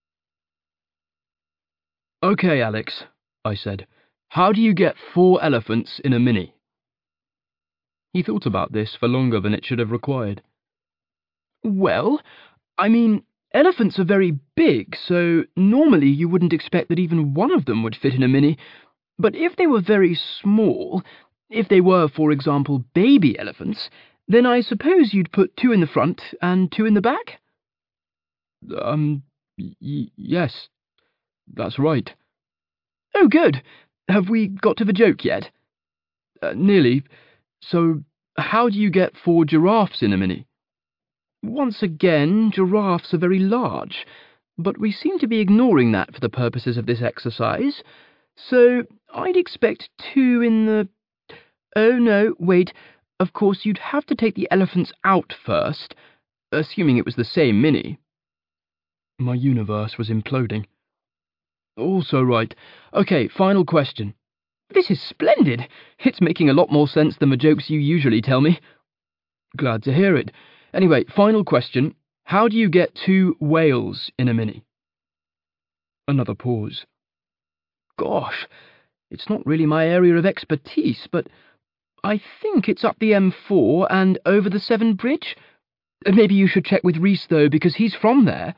A: "Okay, Alex," I said, "how do you get four elephants in a mini?" He thought about this for longer than it should have required. "Well, I mean, elephants are very big, so normally you wouldn't expect that even one of them would fit in a mini. But if they were very small, if they were, for example, baby elephants, then I suppose you'd put two in the front and two in the back?" Um, y- yes, that's right. "Oh, good. Have we got to the joke yet?" Uh, nearly. So, how do you get four giraffes in a mini? Once again, giraffes are very large, but we seem to be ignoring that for the purposes of this exercise. So, I'd expect two in the... Oh, no, wait. Of course, you'd have to take the elephants out first, assuming it was the same mini. My universe was imploding. Also right. Okay, final question. This is splendid. It's making a lot more sense than the jokes you usually tell me. Glad to hear it. Anyway, final question. How do you get two whales in a Mini? Another pause. Gosh, it's not really my area of expertise, but I think it's up the M four and over the Severn Bridge. Maybe you should check with Reese, though, because he's from there.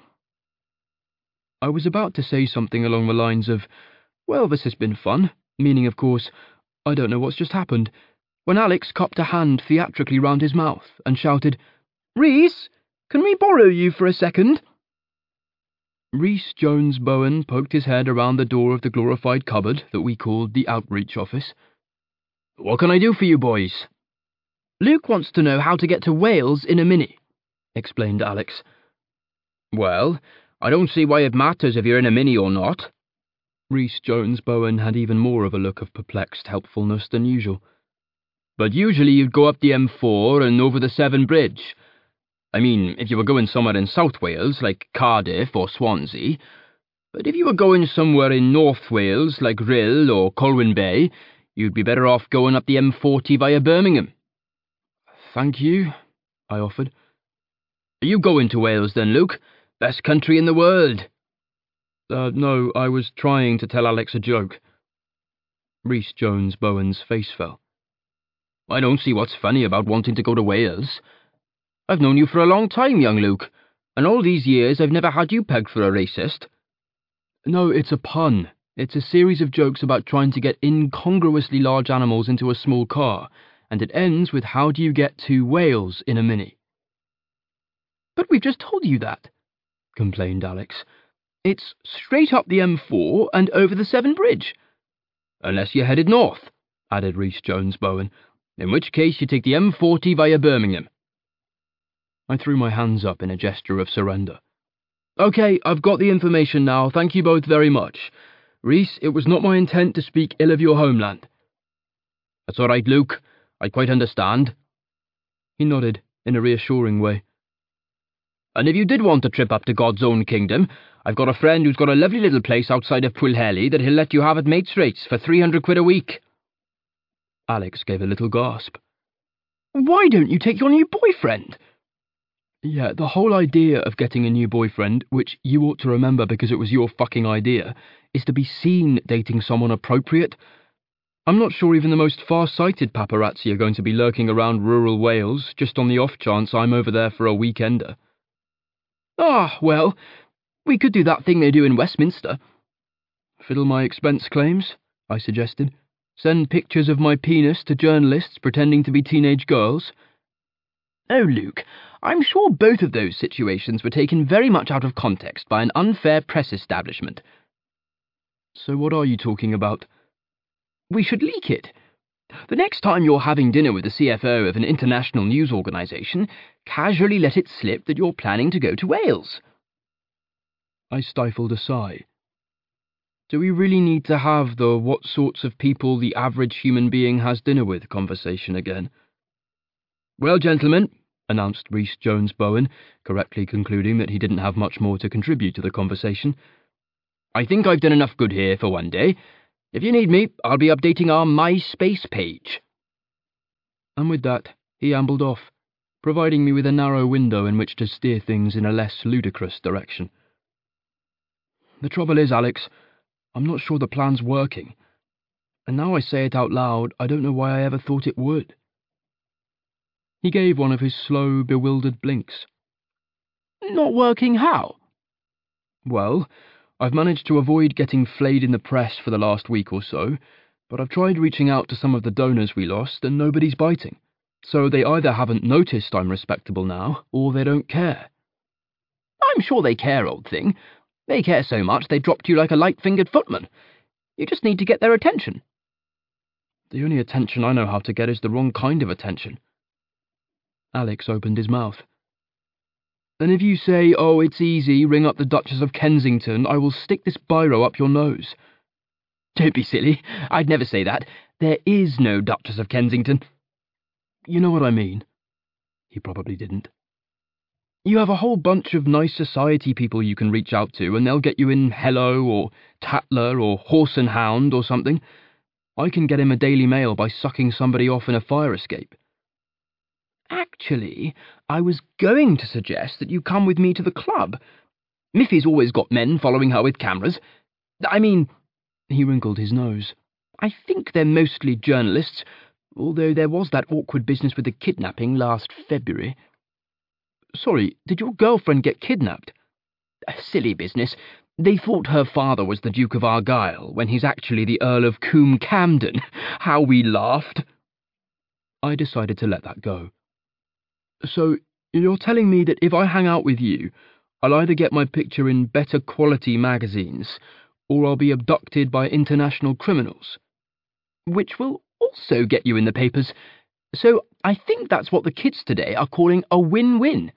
A: I was about to say something along the lines of, well, this has been fun, meaning, of course, I don't know what's just happened, when Alex cupped a hand theatrically round his mouth and shouted, Reese, can we borrow you for a second? Reese Jones Bowen poked his head around the door of the glorified cupboard that we called the outreach office. What can I do for you boys? Luke wants to know how to get to Wales in a Mini, explained Alex. Well, I don't see why it matters if you're in a Mini or not. Reese Jones Bowen had even more of a look of perplexed helpfulness than usual. But usually you'd go up the M four and over the Severn Bridge. I mean, if you were going somewhere in South Wales, like Cardiff or Swansea. But if you were going somewhere in North Wales, like Rhyl or Colwyn Bay, you'd be better off going up the M forty via Birmingham. Thank you, I offered. Are you going to Wales then, Luke? Best country in the world. Uh, no, I was trying to tell Alex a joke. Reese Jones Bowen's face fell. I don't see what's funny about wanting to go to Wales. I've known you for a long time, young Luke, and all these years I've never had you pegged for a racist. No, it's a pun. It's a series of jokes about trying to get incongruously large animals into a small car, and it ends with how do you get to Wales in a Mini? But we've just told you that, complained Alex. It's straight up the M four and over the Severn Bridge. Unless you're headed north, added Reese Jones Bowen, in which case you take the M forty via Birmingham. I threw my hands up in a gesture of surrender. OK, I've got the information now, thank you both very much. Reese, it was not my intent to speak ill of your homeland. That's all right, Luke. I quite understand. He nodded in a reassuring way. And if you did want a trip up to God's own kingdom, I've got a friend who's got a lovely little place outside of Pwllheli that he'll let you have at mates' rates for three hundred quid a week. Alex gave a little gasp. Why don't you take your new boyfriend? Yeah, the whole idea of getting a new boyfriend, which you ought to remember because it was your fucking idea, is to be seen dating someone appropriate. I'm not sure even the most far-sighted paparazzi are going to be lurking around rural Wales just on the off chance I'm over there for a weekender. Ah, well, we could do that thing they do in Westminster. Fiddle my expense claims, I suggested. Send pictures of my penis to journalists pretending to be teenage girls. Oh, Luke, I'm sure both of those situations were taken very much out of context by an unfair press establishment. So what are you talking about? We should leak it. The next time you're having dinner with the C F O of an international news organisation, casually let it slip that you're planning to go to Wales. I stifled a sigh. Do we really need to have the what sorts of people the average human being has dinner with conversation again? Well, gentlemen, announced Reese Jones Bowen, correctly concluding that he didn't have much more to contribute to the conversation, I think I've done enough good here for one day. If you need me, I'll be updating our MySpace page. And with that, he ambled off, providing me with a narrow window in which to steer things in a less ludicrous direction. The trouble is, Alex, I'm not sure the plan's working. And now I say it out loud, I don't know why I ever thought it would. He gave one of his slow, bewildered blinks. Not working how? Well, I've managed to avoid getting flayed in the press for the last week or so, but I've tried reaching out to some of the donors we lost and nobody's biting. So they either haven't noticed I'm respectable now, or they don't care. I'm sure they care, old thing. They care so much they dropped you like a light-fingered footman. You just need to get their attention. The only attention I know how to get is the wrong kind of attention. Alex opened his mouth. Then if you say, oh, it's easy, ring up the Duchess of Kensington, I will stick this biro up your nose. Don't be silly. I'd never say that. There is no Duchess of Kensington. You know what I mean. He probably didn't. You have a whole bunch of nice society people you can reach out to, and they'll get you in Hello, or Tatler, or Horse and Hound, or something. I can get him a Daily Mail by sucking somebody off in a fire escape.
C: Actually, I was going to suggest that you come with me to the club. Miffy's always got men following her with cameras. I mean," he wrinkled his nose, "I think they're mostly journalists, although there was that awkward business with the kidnapping last February."
A: "Sorry, did your girlfriend get kidnapped?"
C: "Silly business. They thought her father was the Duke of Argyll, when he's actually the Earl of Combe Camden. How we laughed!"
A: I decided to let that go. "So, you're telling me that if I hang out with you, I'll either get my picture in better quality magazines, or I'll be abducted by international criminals?"
C: "Which will also get you in the papers. So I think that's what the kids today are calling a win-win."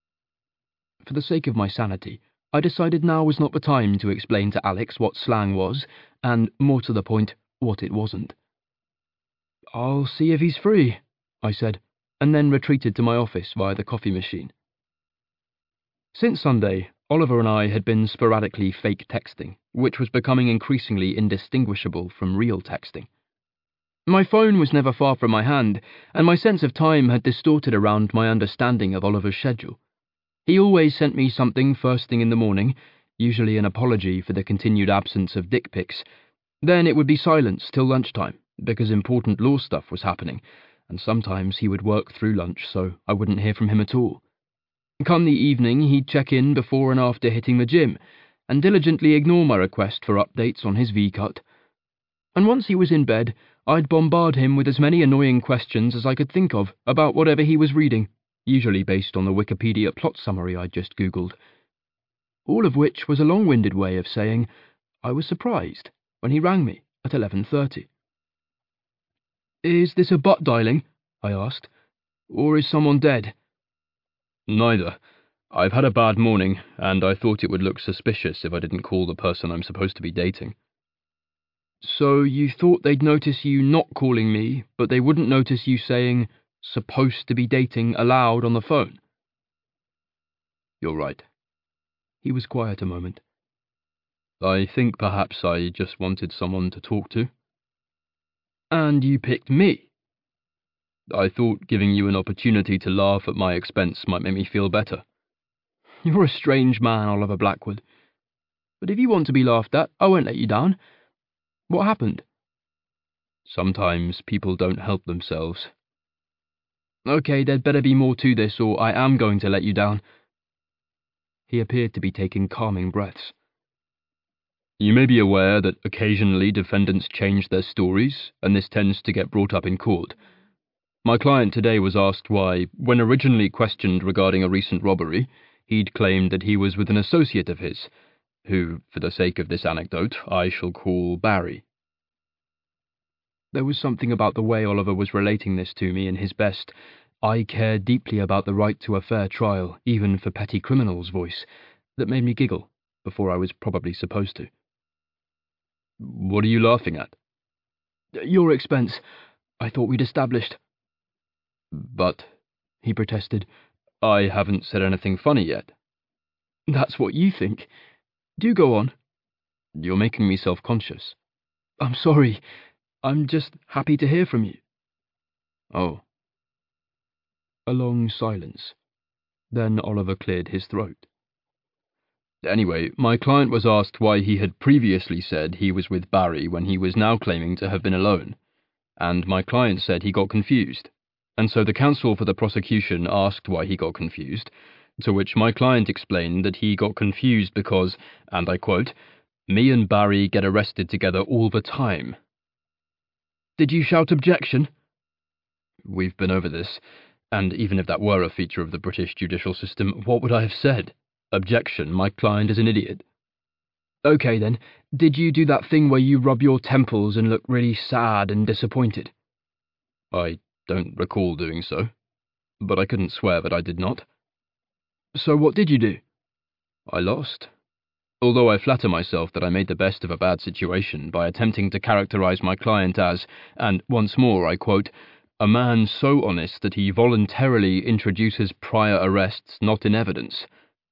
A: For the sake of my sanity, I decided now was not the time to explain to Alex what slang was, and, more to the point, what it wasn't. "I'll see if he's free," I said, and then retreated to my office via the coffee machine. Since Sunday, Oliver and I had been sporadically fake texting, which was becoming increasingly indistinguishable from real texting. My phone was never far from my hand, and my sense of time had distorted around my understanding of Oliver's schedule. He always sent me something first thing in the morning, usually an apology for the continued absence of dick pics. Then it would be silence till lunchtime, because important law stuff was happening, and sometimes he would work through lunch, so I wouldn't hear from him at all. Come the evening, he'd check in before and after hitting the gym, and diligently ignore my request for updates on his V-cut. And once he was in bed, I'd bombard him with as many annoying questions as I could think of about whatever he was reading, usually based on the Wikipedia plot summary I'd just Googled. All of which was a long-winded way of saying I was surprised when he rang me at eleven thirty. "Is this a butt dialing?" I asked. "Or is someone dead?"
B: "Neither. I've had a bad morning, and I thought it would look suspicious if I didn't call the person I'm supposed to be dating."
A: "So you thought they'd notice you not calling me, but they wouldn't notice you saying, 'supposed to be dating' aloud on the phone?"
B: "You're right."
A: He was quiet a moment.
B: "I think perhaps I just wanted someone to talk to."
A: "And you picked me?"
B: "I thought giving you an opportunity to laugh at my expense might make me feel better."
A: "You're a strange man, Oliver Blackwood. But if you want to be laughed at, I won't let you down. What happened?"
B: "Sometimes people don't help themselves."
A: "Okay, there'd better be more to this, or I am going to let you down." He appeared to be taking calming breaths.
B: "You may be aware that occasionally defendants change their stories, and this tends to get brought up in court. My client today was asked why, when originally questioned regarding a recent robbery, he'd claimed that he was with an associate of his, who, for the sake of this anecdote, I shall call Barry."
A: There was something about the way Oliver was relating this to me in his best "I care deeply about the right to a fair trial, even for petty criminals" voice that made me giggle before I was probably supposed to.
B: "What are you laughing at?"
A: "Your expense. I thought we'd established."
B: "But," he protested, "I haven't said anything funny yet."
A: "That's what you think. Do go on."
B: "You're making me self-conscious."
A: "I'm sorry. I'm just happy to hear from you."
B: "Oh."
A: A long silence. Then Oliver cleared his throat.
B: "Anyway, my client was asked why he had previously said he was with Barry when he was now claiming to have been alone, and my client said he got confused, and so the counsel for the prosecution asked why he got confused, to which my client explained that he got confused because, and I quote, "me and Barry get arrested together all the time."
A: "Did you shout objection?"
B: "We've been over this, and even if that were a feature of the British judicial system, what would I have said? Objection, my client is an idiot."
A: "Okay then, did you do that thing where you rub your temples and look really sad and disappointed?"
B: "I don't recall doing so, but I couldn't swear that I did not."
A: "So what did you do?"
B: "I lost. Although I flatter myself that I made the best of a bad situation by attempting to characterize my client as, and once more I quote, a man so honest that he voluntarily introduces prior arrests not in evidence."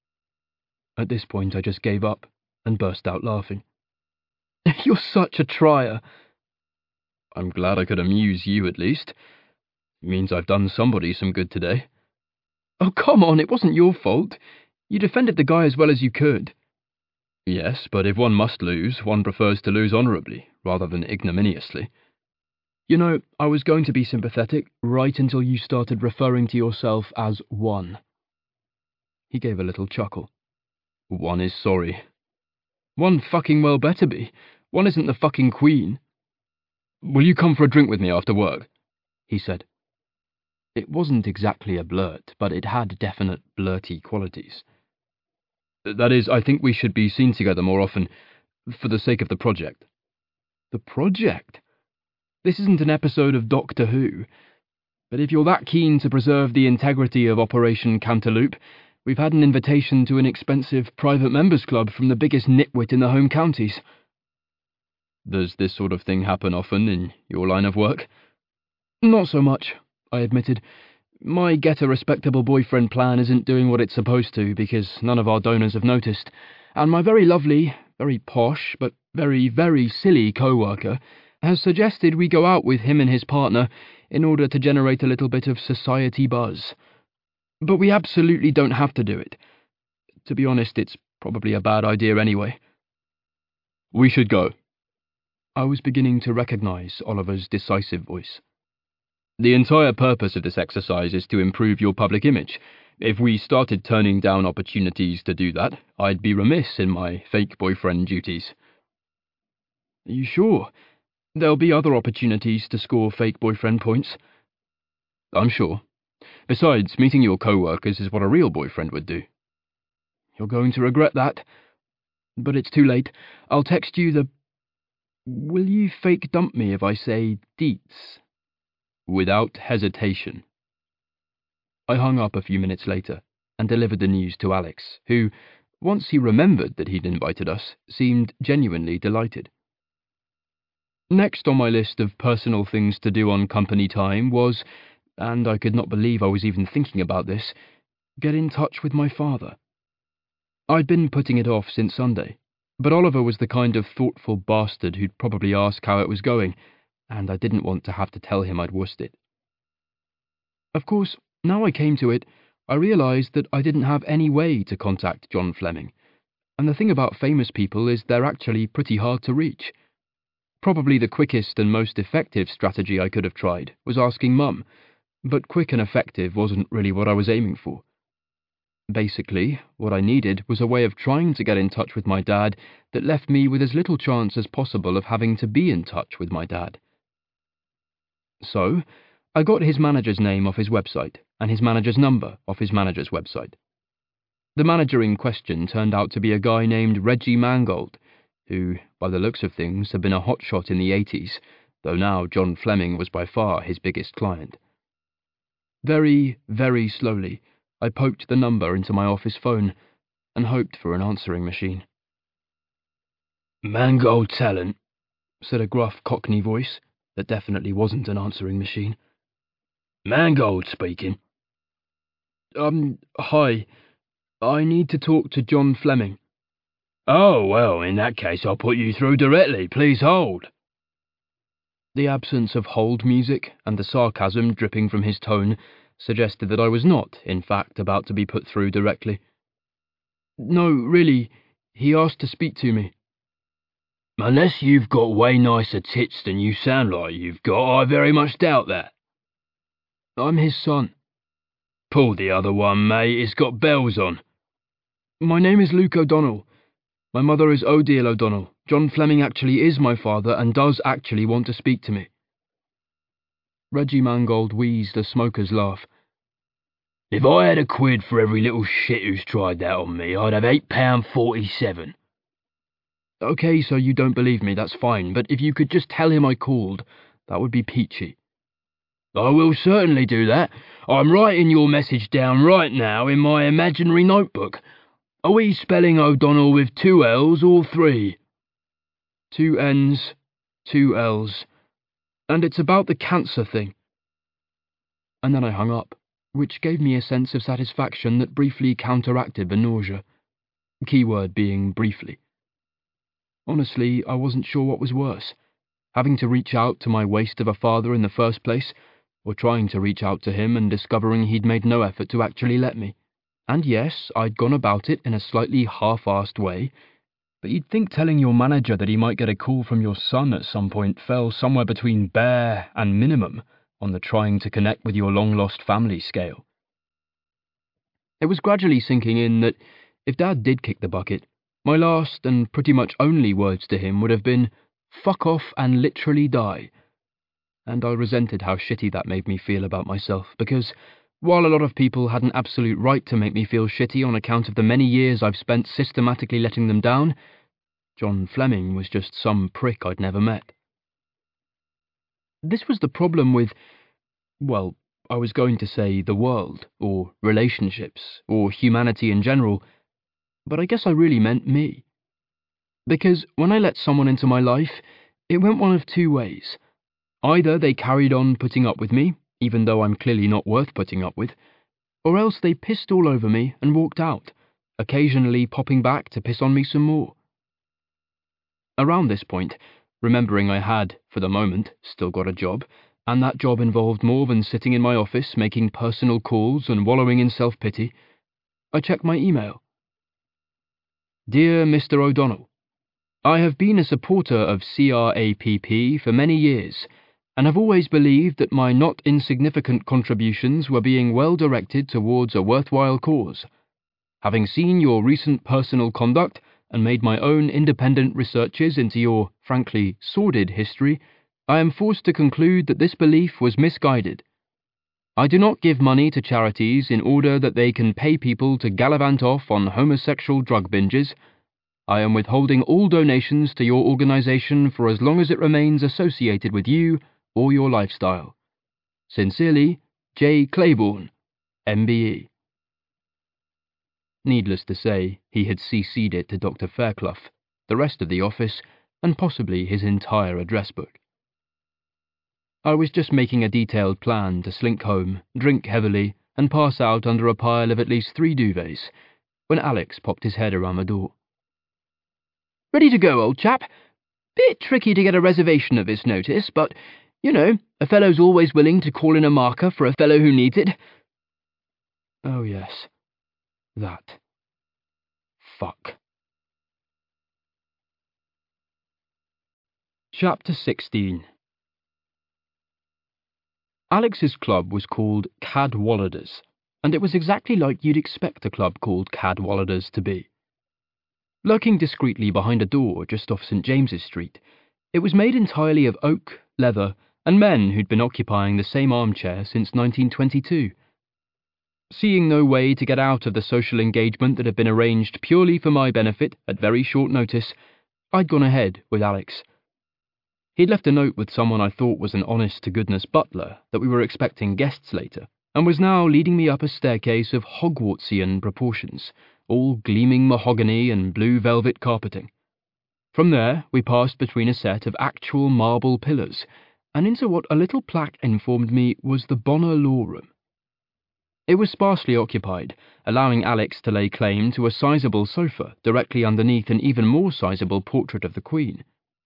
A: At this point I just gave up and burst out laughing. "You're such a trier." I'm glad I could amuse you at least. It means I've done somebody some good today.
C: Oh, come on, it wasn't your fault. You defended the guy as well as you could.
A: Yes, but if one must lose, one prefers to lose honourably, rather than ignominiously.
C: You know, I was going to be sympathetic right until you started referring to yourself as one.
A: He gave a little chuckle. One is sorry.
C: One fucking well better be. One isn't the fucking Queen.
A: Will you come for a drink with me after work? He said.
C: It wasn't exactly a blurt, but it had definite blurty qualities.
A: That is, I think we should be seen together more often, for the sake of the project.
C: The project? This isn't an episode of Doctor Who. But if you're that keen to preserve the integrity of Operation Cantaloupe, we've had an invitation to an expensive private members club from the biggest nitwit in the home counties.
A: Does this sort of thing happen often in your line of work?
C: Not so much, I admitted. My get a respectable boyfriend plan isn't doing what it's supposed to because none of our donors have noticed, and my very lovely, very posh, but very, very silly co-worker has suggested we go out with him and his partner in order to generate a little bit of society buzz. But we absolutely don't have to do it. To be honest, it's probably a bad idea anyway.
A: We should go.
C: I was beginning to recognise Oliver's decisive voice.
A: The entire purpose of this exercise is to improve your public image. If we started turning down opportunities to do that, I'd be remiss in my fake boyfriend duties.
C: Are you sure? There'll be other opportunities to score fake boyfriend points.
A: I'm sure. Besides, meeting your co-workers is what a real boyfriend would do.
C: You're going to regret that. But it's too late. I'll text you the... Will you fake dump me if I say deets?
A: Without hesitation.
C: I hung up a few minutes later and delivered the news to Alex, who, once he remembered that he'd invited us, seemed genuinely delighted. Next on my list of personal things to do on company time was, and I could not believe I was even thinking about this, get in touch with my father. I'd been putting it off since Sunday, but Oliver was the kind of thoughtful bastard who'd probably ask how it was going, and I didn't want to have to tell him I'd wussed it. Of course, now I came to it, I realised that I didn't have any way to contact John Fleming, and the thing about famous people is they're actually pretty hard to reach. Probably the quickest and most effective strategy I could have tried was asking Mum, but quick and effective wasn't really what I was aiming for. Basically, what I needed was a way of trying to get in touch with my dad that left me with as little chance as possible of having to be in touch with my dad. So, I got his manager's name off his website and his manager's number off his manager's website. The manager in question turned out to be a guy named Reggie Mangold, who, by the looks of things, had been a hotshot in the eighties, though now John Fleming was by far his biggest client. Very, very slowly, I poked the number into my office phone and hoped for an answering machine.
B: Mangold Talent,
C: said a gruff Cockney voice that definitely wasn't an answering machine.
B: Mangold speaking.
C: Um, hi. I need to talk to John Fleming.
B: Oh, well, in that case I'll put you through directly. Please hold.
C: The absence of hold music and the sarcasm dripping from his tone suggested that I was not, in fact, about to be put through directly. No, really, he asked to speak to me.
B: Unless you've got way nicer tits than you sound like you've got, I very much doubt that.
C: I'm his son.
B: Pull the other one, mate. It's got bells on.
C: My name is Luke O'Donnell. My mother is Odile O'Donnell. John Fleming actually is my father and does actually want to speak to me. Reggie Mangold wheezed a smoker's laugh.
B: If I had a quid for every little shit who's tried that on me, I'd have eight pound forty-seven.
C: OK, so you don't believe me, that's fine, but if you could just tell him I called, that would be peachy.
B: I will certainly do that. I'm writing your message down right now in my imaginary notebook. Are we spelling O'Donnell with two L's or three?
C: Two N's, two L's. And it's about the cancer thing. And then I hung up, which gave me a sense of satisfaction that briefly counteracted the nausea. Keyword being briefly. Honestly, I wasn't sure what was worse,
A: having to reach out to my waste of a father in the first place, or trying to reach out to him and discovering he'd made no effort to actually let me. And yes, I'd gone about it in a slightly half-assed way, but you'd think telling your manager that he might get a call from your son at some point fell somewhere between bare and minimum on the trying to connect with your long-lost family scale. It was gradually sinking in that if Dad did kick the bucket, my last and pretty much only words to him would have been, "Fuck off and literally die." And I resented how shitty that made me feel about myself, because while a lot of people had an absolute right to make me feel shitty on account of the many years I've spent systematically letting them down, John Fleming was just some prick I'd never met. This was the problem with, well, I was going to say the world, or relationships, or humanity in general, but I guess I really meant me. Because when I let someone into my life, it went one of two ways. Either they carried on putting up with me, even though I'm clearly not worth putting up with, or else they pissed all over me and walked out, occasionally popping back to piss on me some more. Around this point, remembering I had, for the moment, still got a job, and that job involved more than sitting in my office making personal calls and wallowing in self-pity, I checked my email. Dear Mister O'Donnell, I have been a supporter of C R A P P for many years, and have always believed that my not insignificant contributions were being well directed towards a worthwhile cause. Having seen your recent personal conduct and made my own independent researches into your, frankly, sordid history, I am forced to conclude that this belief was misguided. I do not give money to charities in order that they can pay people to gallivant off on homosexual drug binges. I am withholding all donations to your organization for as long as it remains associated with you or your lifestyle. Sincerely, J. Claiborne, M B E. Needless to say, he had C C'd it to Doctor Fairclough, the rest of the office, and possibly his entire address book. I was just making a detailed plan to slink home, drink heavily, and pass out under a pile of at least three duvets, when Alex popped his head around the door. "Ready to go, old chap? Bit tricky to get a reservation of this notice, but, you know, a fellow's always willing to call in a marker for a fellow who needs it." Oh yes, that. Fuck. Chapter sixteen. Alex's club was called Cadwallader's, and it was exactly like you'd expect a club called Cadwallader's to be. Lurking discreetly behind a door just off St James's Street, it was made entirely of oak, leather, and men who'd been occupying the same armchair since nineteen twenty-two. Seeing no way to get out of the social engagement that had been arranged purely for my benefit at very short notice, I'd gone ahead with Alex. He'd left a note with someone I thought was an honest-to-goodness butler that we were expecting guests later, and was now leading me up a staircase of Hogwartsian proportions, all gleaming mahogany and blue velvet carpeting. From there, we passed between a set of actual marble pillars, and into what a little plaque informed me was the Bonner Law Room. It was sparsely occupied, allowing Alex to lay claim to a sizable sofa directly underneath an even more sizable portrait of the Queen.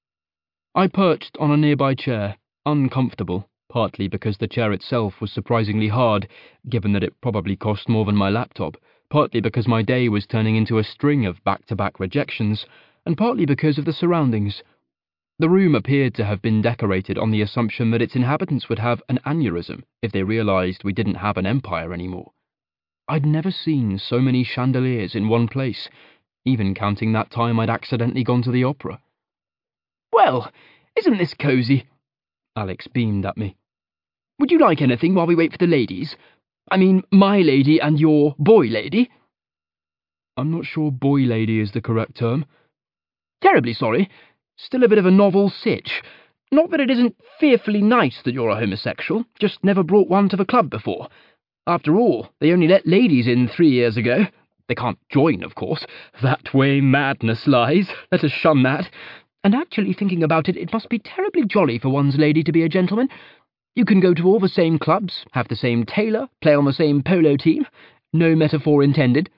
A: I perched on a nearby chair, uncomfortable, partly because the chair itself was surprisingly hard, given that it probably cost more than my laptop, partly because my day was turning into a string of back-to-back rejections, and partly because of the surroundings. The room appeared to have been decorated on the assumption that its inhabitants would have an aneurysm if they realized we didn't have an empire anymore. I'd never seen so many chandeliers in one place, even counting that time I'd accidentally gone to the opera. "Well, isn't this cosy?" Alex beamed at me. "Would you like anything while we wait for the ladies? I mean, my lady and your boy lady?" I'm not sure boy lady is the correct term. "Terribly sorry. Still a bit of a novel sitch. Not that it isn't fearfully nice that you're a homosexual, just never brought one to the club before. After all, they only let ladies in three years ago. They can't join, of course. That way madness lies. Let us shun that. And actually thinking about it, it must be terribly jolly for one's lady to be a gentleman. You can go to all the same clubs, have the same tailor, play on the same polo team. No metaphor intended."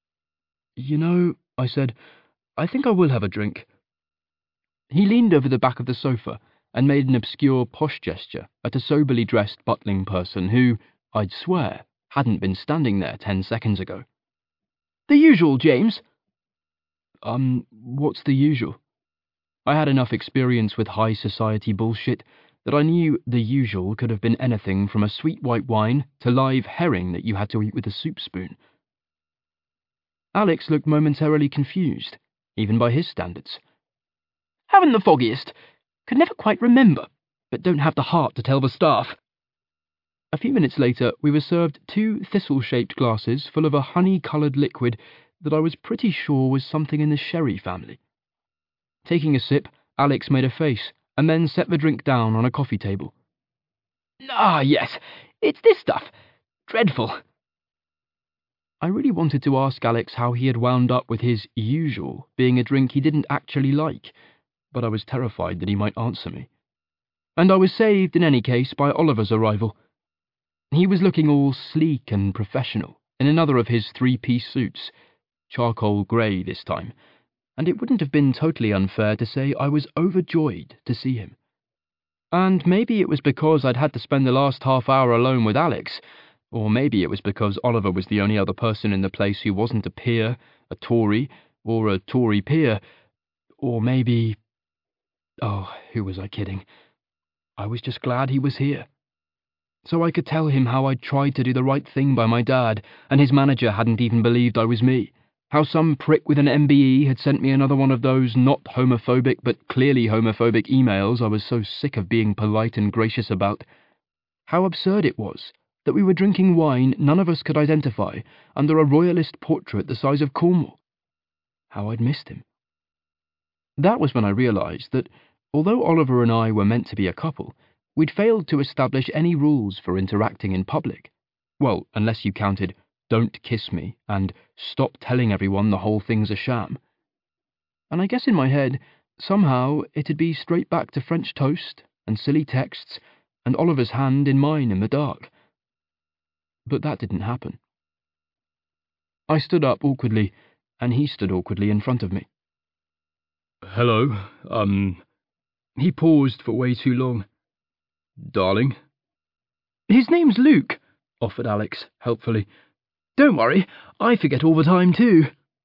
A: "You know," I said, "I think I will have a drink." He leaned over the back of the sofa and made an obscure posh gesture at a soberly dressed butling person who, I'd swear, hadn't been standing there ten seconds ago.
C: The usual, James.
A: Um, what's the usual? I had enough experience with high society bullshit that I knew the usual could have been anything from a sweet white wine to live herring that you had to eat with a soup spoon. Alex looked momentarily confused, even by his standards.
C: Haven't the foggiest. Could never quite remember, but don't have the heart to tell the staff.
A: A few minutes later, we were served two thistle-shaped glasses full of a honey-coloured liquid that I was pretty sure was something in the sherry family. Taking a sip, Alex made a face, and then set the drink down on a coffee table.
C: Ah, yes, it's this stuff. Dreadful.
A: I really wanted to ask Alex how he had wound up with his usual being a drink he didn't actually like, but I was terrified that he might answer me. And I was saved in any case by Oliver's arrival. He was looking all sleek and professional in another of his three-piece suits, charcoal grey this time, and it wouldn't have been totally unfair to say I was overjoyed to see him. And maybe it was because I'd had to spend the last half hour alone with Alex, or maybe it was because Oliver was the only other person in the place who wasn't a peer, a Tory, or a Tory peer, or maybe... Oh, who was I kidding? I was just glad he was here. So I could tell him how I'd tried to do the right thing by my dad, and his manager hadn't even believed I was me. How some prick with an M B E had sent me another one of those not homophobic but clearly homophobic emails I was so sick of being polite and gracious about. How absurd it was that we were drinking wine none of us could identify under a royalist portrait the size of Cornwall. How I'd missed him. That was when I realised that, although Oliver and I were meant to be a couple, we'd failed to establish any rules for interacting in public. Well, unless you counted "don't kiss me" and "stop telling everyone the whole thing's a sham." And I guess in my head, somehow it'd be straight back to French toast and silly texts and Oliver's hand in mine in the dark. But that didn't happen. I stood up awkwardly, and he stood awkwardly in front of me.
B: Hello, um... He paused for way too long. Darling?
C: His name's Luke,
A: offered Alex, helpfully.
C: Don't worry, I forget all the time too.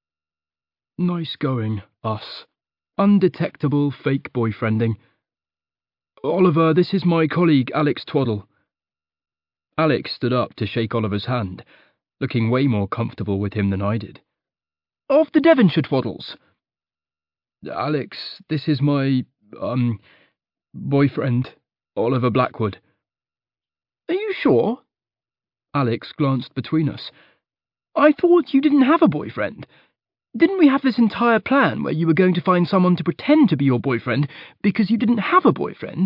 A: Nice going, us. Undetectable fake boyfriending. Oliver, this is my colleague Alex Twaddle. Alex stood up to shake Oliver's hand, looking way more comfortable with him than I did.
C: Of the Devonshire Twaddles.
A: Alex, this is my, um, boyfriend, Oliver Blackwood.
C: Are you sure?
A: Alex glanced between us.
C: I thought you didn't have a boyfriend. Didn't we have this entire plan where you were going to find someone to pretend to be your boyfriend because you didn't have a boyfriend?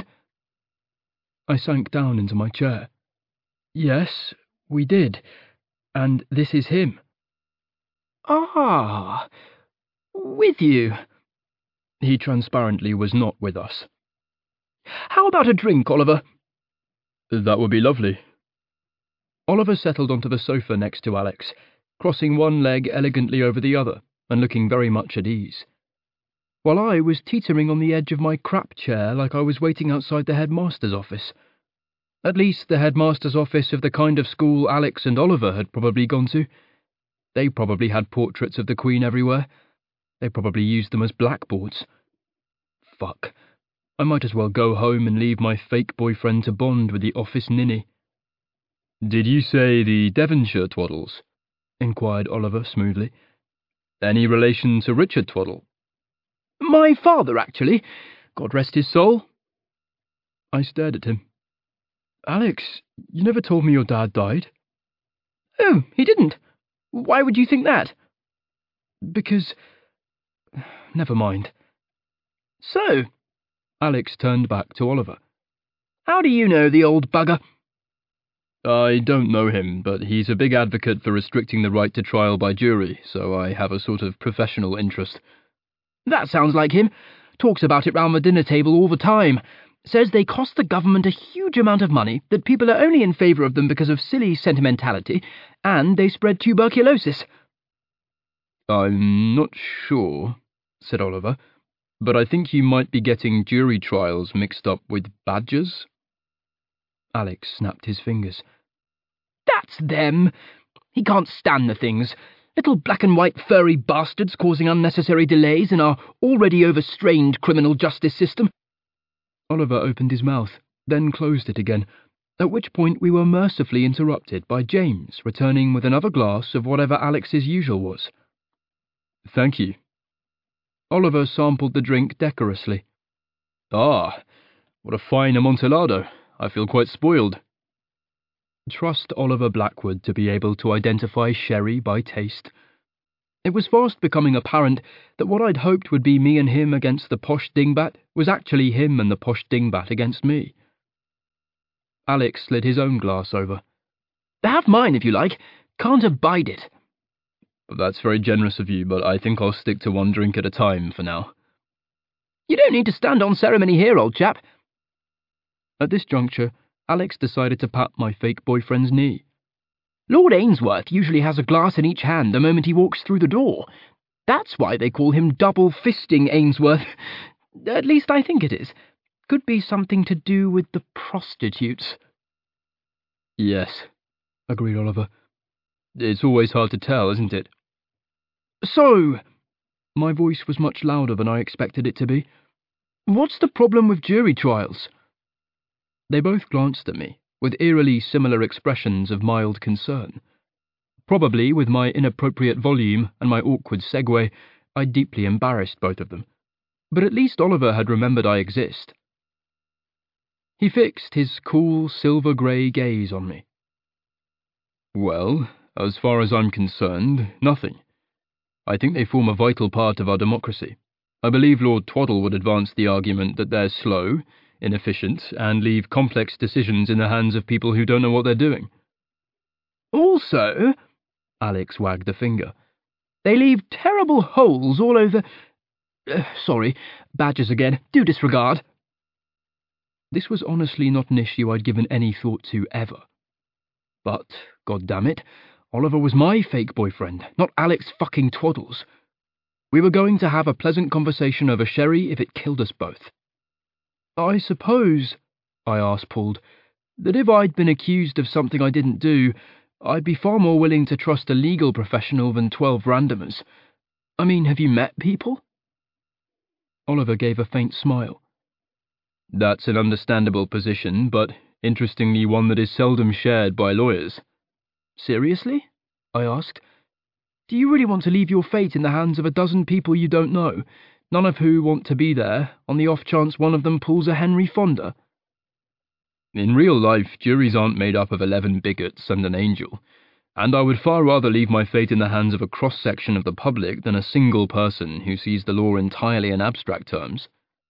A: I sank down into my chair. Yes, we did. And this is him.
C: Ah, with you.
A: He transparently was not with us.
C: How about a drink, Oliver?
A: That would be lovely. Oliver settled onto the sofa next to Alex, crossing one leg elegantly over the other and looking very much at ease, while I was teetering on the edge of my crap chair like I was waiting outside the headmaster's office. At least the headmaster's office of the kind of school Alex and Oliver had probably gone to. They probably had portraits of the Queen everywhere. They probably used them as blackboards. Fuck. I might as well go home and leave my fake boyfriend to bond with the office ninny. Did you say the Devonshire Twaddles? Inquired Oliver smoothly. Any relation to Richard Twaddle?
C: My father, actually. God rest his soul.
A: I stared at him. Alex, you never told me your dad died.
C: Oh, he didn't. Why would you think that?
A: Because... Never mind.
C: So?
A: Alex turned back to Oliver.
C: How do you know the old bugger?
A: I don't know him, but he's a big advocate for restricting the right to trial by jury, so I have a sort of professional interest.
C: That sounds like him. Talks about it round the dinner table all the time. Says they cost the government a huge amount of money, that people are only in favour of them because of silly sentimentality, and they spread tuberculosis.
A: I'm not sure, said Oliver, but I think you might be getting jury trials mixed up with badgers.
C: Alex snapped his fingers. That's them! He can't stand the things. Little black and white furry bastards causing unnecessary delays in our already overstrained criminal justice system. Oliver opened his mouth, then closed it again, at which point we were mercifully interrupted by James returning with another glass of whatever Alex's usual was.
A: Thank you.
C: Oliver sampled the drink decorously.
A: Ah, what a fine amontillado. I feel quite spoiled.
C: Trust Oliver Blackwood to be able to identify sherry by taste. It was fast becoming apparent that what I'd hoped would be me and him against the posh dingbat was actually him and the posh dingbat against me. Alex slid his own glass over. Have mine if you like. Can't abide it.
A: That's very generous of you, but I think I'll stick to one drink at a time for now.
C: You don't need to stand on ceremony here, old chap. At this juncture, Alex decided to pat my fake boyfriend's knee. Lord Ainsworth usually has a glass in each hand the moment he walks through the door. That's why they call him double-fisting Ainsworth. At least I think it is. Could be something to do with the prostitutes.
A: Yes, agreed Oliver. It's always hard to tell, isn't it?
C: So, my voice was much louder than I expected it to be. What's the problem with jury trials? They both glanced at me, with eerily similar expressions of mild concern. Probably, with my inappropriate volume and my awkward segue, I deeply embarrassed both of them. But at least Oliver had remembered I exist. He fixed his cool, silver-grey gaze on me.
A: Well, as far as I'm concerned, nothing. I think they form a vital part of our democracy. I believe Lord Twaddle would advance the argument that they're slow, inefficient, and leave complex decisions in the hands of people who don't know what they're doing.
C: Also, Alex wagged a finger, they leave terrible holes all over... Uh, sorry, badgers again, do disregard. This was honestly not an issue I'd given any thought to ever. But, goddammit, Oliver was my fake boyfriend, not Alex fucking Twaddle's. We were going to have a pleasant conversation over sherry if it killed us both. I suppose, I ass-pulled, that if I'd been accused of something I didn't do, I'd be far more willing to trust a legal professional than twelve randomers. I mean, have you met people? Oliver gave a faint smile.
A: That's an understandable position, but interestingly one that is seldom shared by lawyers.
C: Seriously? I asked. Do you really want to leave your fate in the hands of a dozen people you don't know, none of who want to be there, on the off chance one of them pulls a Henry Fonda?
A: In real life, juries aren't made up of eleven bigots and an angel, and I would far rather leave my fate in the hands of a cross-section of the public than a single person who sees the law entirely in abstract terms.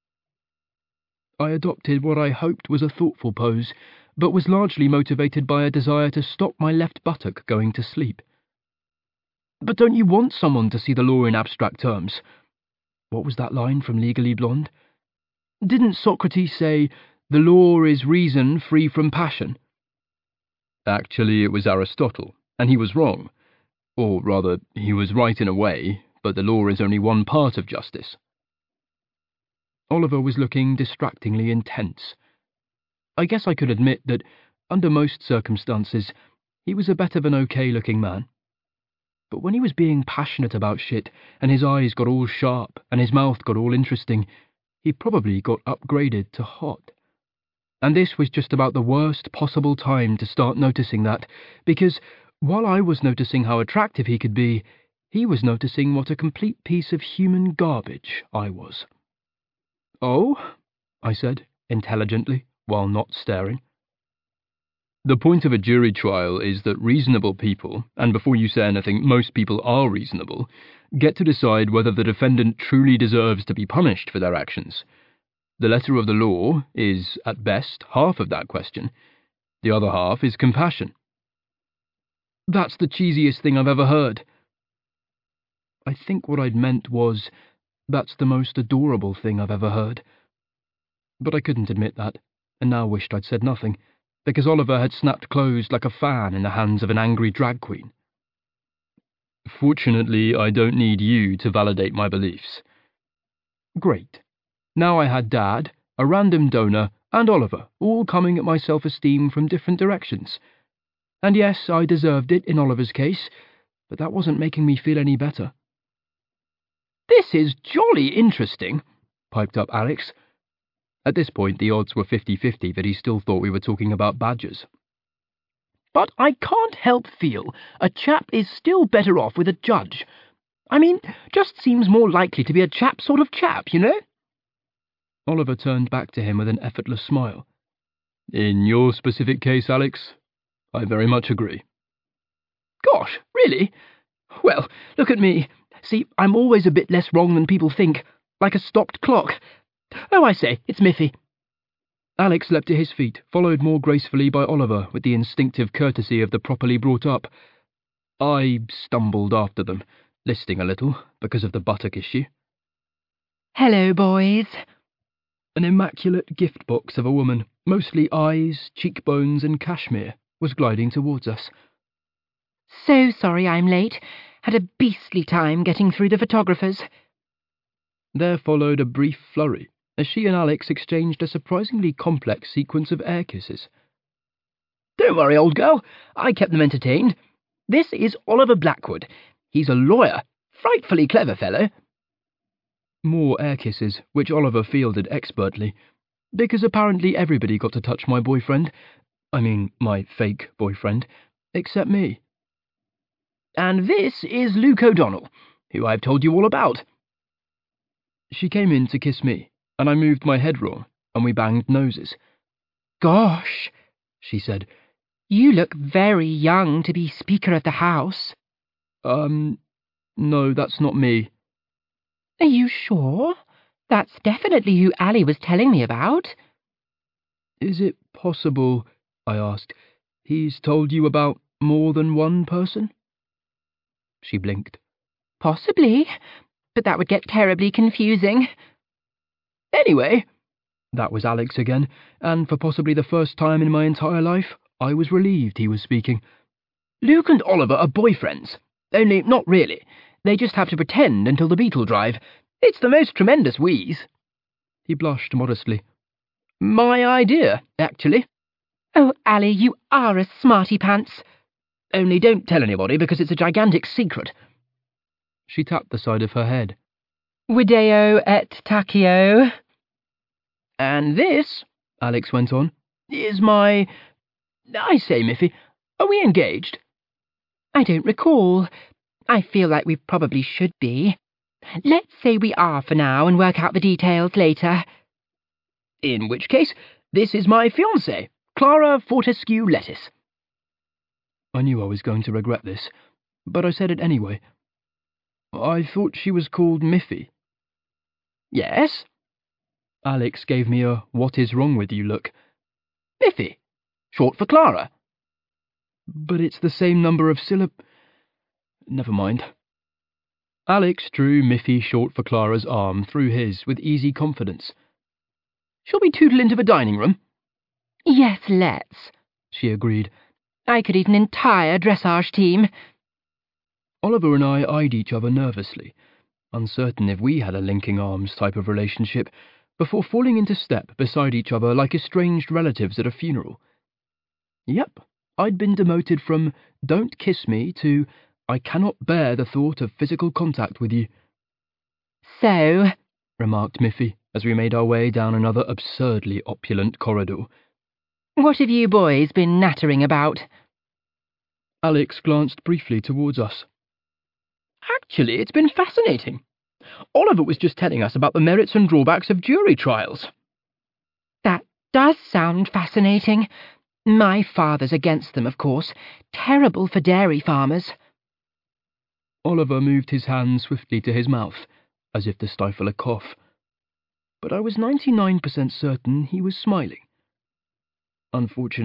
C: I adopted what I hoped was a thoughtful pose, but was largely motivated by a desire to stop my left buttock going to sleep. But don't you want someone to see the law in abstract terms? What was that line from Legally Blonde? Didn't Socrates say, the law is reason free from passion?
A: Actually, it was Aristotle, and he was wrong. Or rather, he was right in a way, but the law is only one part of justice.
C: Oliver was looking distractingly intense. I guess I could admit that, under most circumstances, he was a better than okay-looking man. But when he was being passionate about shit, and his eyes got all sharp, and his mouth got all interesting, he probably got upgraded to hot. And this was just about the worst possible time to start noticing that, because, while I was noticing how attractive he could be, he was noticing what a complete piece of human garbage I was. Oh? I said, intelligently, while not staring.
A: The point of a jury trial is that reasonable people, and before you say anything, most people are reasonable, get to decide whether the defendant truly deserves to be punished for their actions. The letter of the law is, at best, half of that question. The other half is compassion.
C: That's the cheesiest thing I've ever heard. I think what I'd meant was, that's the most adorable thing I've ever heard. But I couldn't admit that, and now wished I'd said nothing, because Oliver had snapped closed like a fan in the hands of an angry drag queen.
A: Fortunately, I don't need you to validate my beliefs.
C: Great.
A: Now I had Dad, a random donor, and Oliver, all coming at my self-esteem from different directions. And yes, I deserved it in Oliver's case, but that wasn't making me feel any better.
C: "This is jolly interesting," piped up Alex.
A: At this point, the odds were fifty-fifty that he still thought we were talking about badgers.
C: "But I can't help feel a chap is still better off with a judge. I mean, just seems more likely to be a chap sort of chap, you know?"
A: Oliver turned back to him with an effortless smile. "In your specific case, Alex, I very much agree."
C: "Gosh, really? Well, look at me. See, I'm always a bit less wrong than people think, like a stopped clock. Oh, I say, it's Miffy."
A: Alex leapt to his feet, followed more gracefully by Oliver with the instinctive courtesy of the properly brought up. I stumbled after them, listing a little because of the buttock issue.
D: "Hello, boys."
A: An immaculate gift box of a woman, mostly eyes, cheekbones, and cashmere, was gliding towards us.
D: "So sorry I'm late. Had a beastly time getting through the photographers."
A: There followed a brief flurry, as she and Alex exchanged a surprisingly complex sequence of air kisses.
C: "Don't worry, old girl. I kept them entertained. This is Oliver Blackwood. He's a lawyer. Frightfully clever fellow."
A: More air kisses, which Oliver fielded expertly, because apparently everybody got to touch my boyfriend. I mean, my fake boyfriend, except me.
C: "And this is Luke O'Donnell, who I've told you all about."
A: She came in to kiss me, and I moved my head wrong, and we banged noses.
D: "Gosh," she said, "you look very young to be Speaker of the House."
A: Um, no, that's not me."
D: "Are you sure? That's definitely who Ali was telling me about."
A: "Is it possible," I asked, "he's told you about more than one person?" She blinked.
D: "Possibly, but that would get terribly confusing."
C: "Anyway,"
A: that was Alex again, and for possibly the first time in my entire life, I was relieved he was speaking.
C: "Luke and Oliver are boyfriends. Only not really. They just have to pretend until the Beetle Drive. It's the most tremendous wheeze."
A: He blushed modestly.
C: "My idea, actually."
D: "Oh, Ali, you are a smarty pants."
C: "Only don't tell anybody because it's a gigantic secret."
A: She tapped the side of her head.
D: "Video et tachio."
C: "And this," Alex went on, "is my... I say, Miffy, are we engaged?"
D: "I don't recall. I feel like we probably should be. Let's say we are for now and work out the details later."
C: "In which case, this is my fiancée, Clara Fortescue Lettuce."
A: I knew I was going to regret this, but I said it anyway. "I thought she was called Miffy."
C: "Yes?"
A: Alex gave me a what is wrong with you look.
C: "Miffy, short for Clara."
A: "But it's the same number of syllab... Never mind." Alex drew Miffy short for Clara's arm through his with easy confidence.
C: "Shall we tootle into the dining room?"
D: "Yes, let's,"
A: she agreed.
D: "I could eat an entire dressage team."
A: Oliver and I eyed each other nervously, uncertain if we had a linking arms type of relationship, before falling into step beside each other like estranged relatives at a funeral. Yep, I'd been demoted from "don't kiss me" to "I cannot bear the thought of physical contact with you."
D: "So,"
A: remarked Miffy, as we made our way down another absurdly opulent corridor,
D: "what have you boys been nattering about?"
A: Alex glanced briefly towards us.
C: "Actually, it's been fascinating. Oliver was just telling us about the merits and drawbacks of jury trials."
D: "That does sound fascinating. My father's against them, of course. Terrible for dairy farmers."
A: Oliver moved his hand swiftly to his mouth, as if to stifle a cough, but I was ninety-nine percent certain he was smiling. Unfortunately,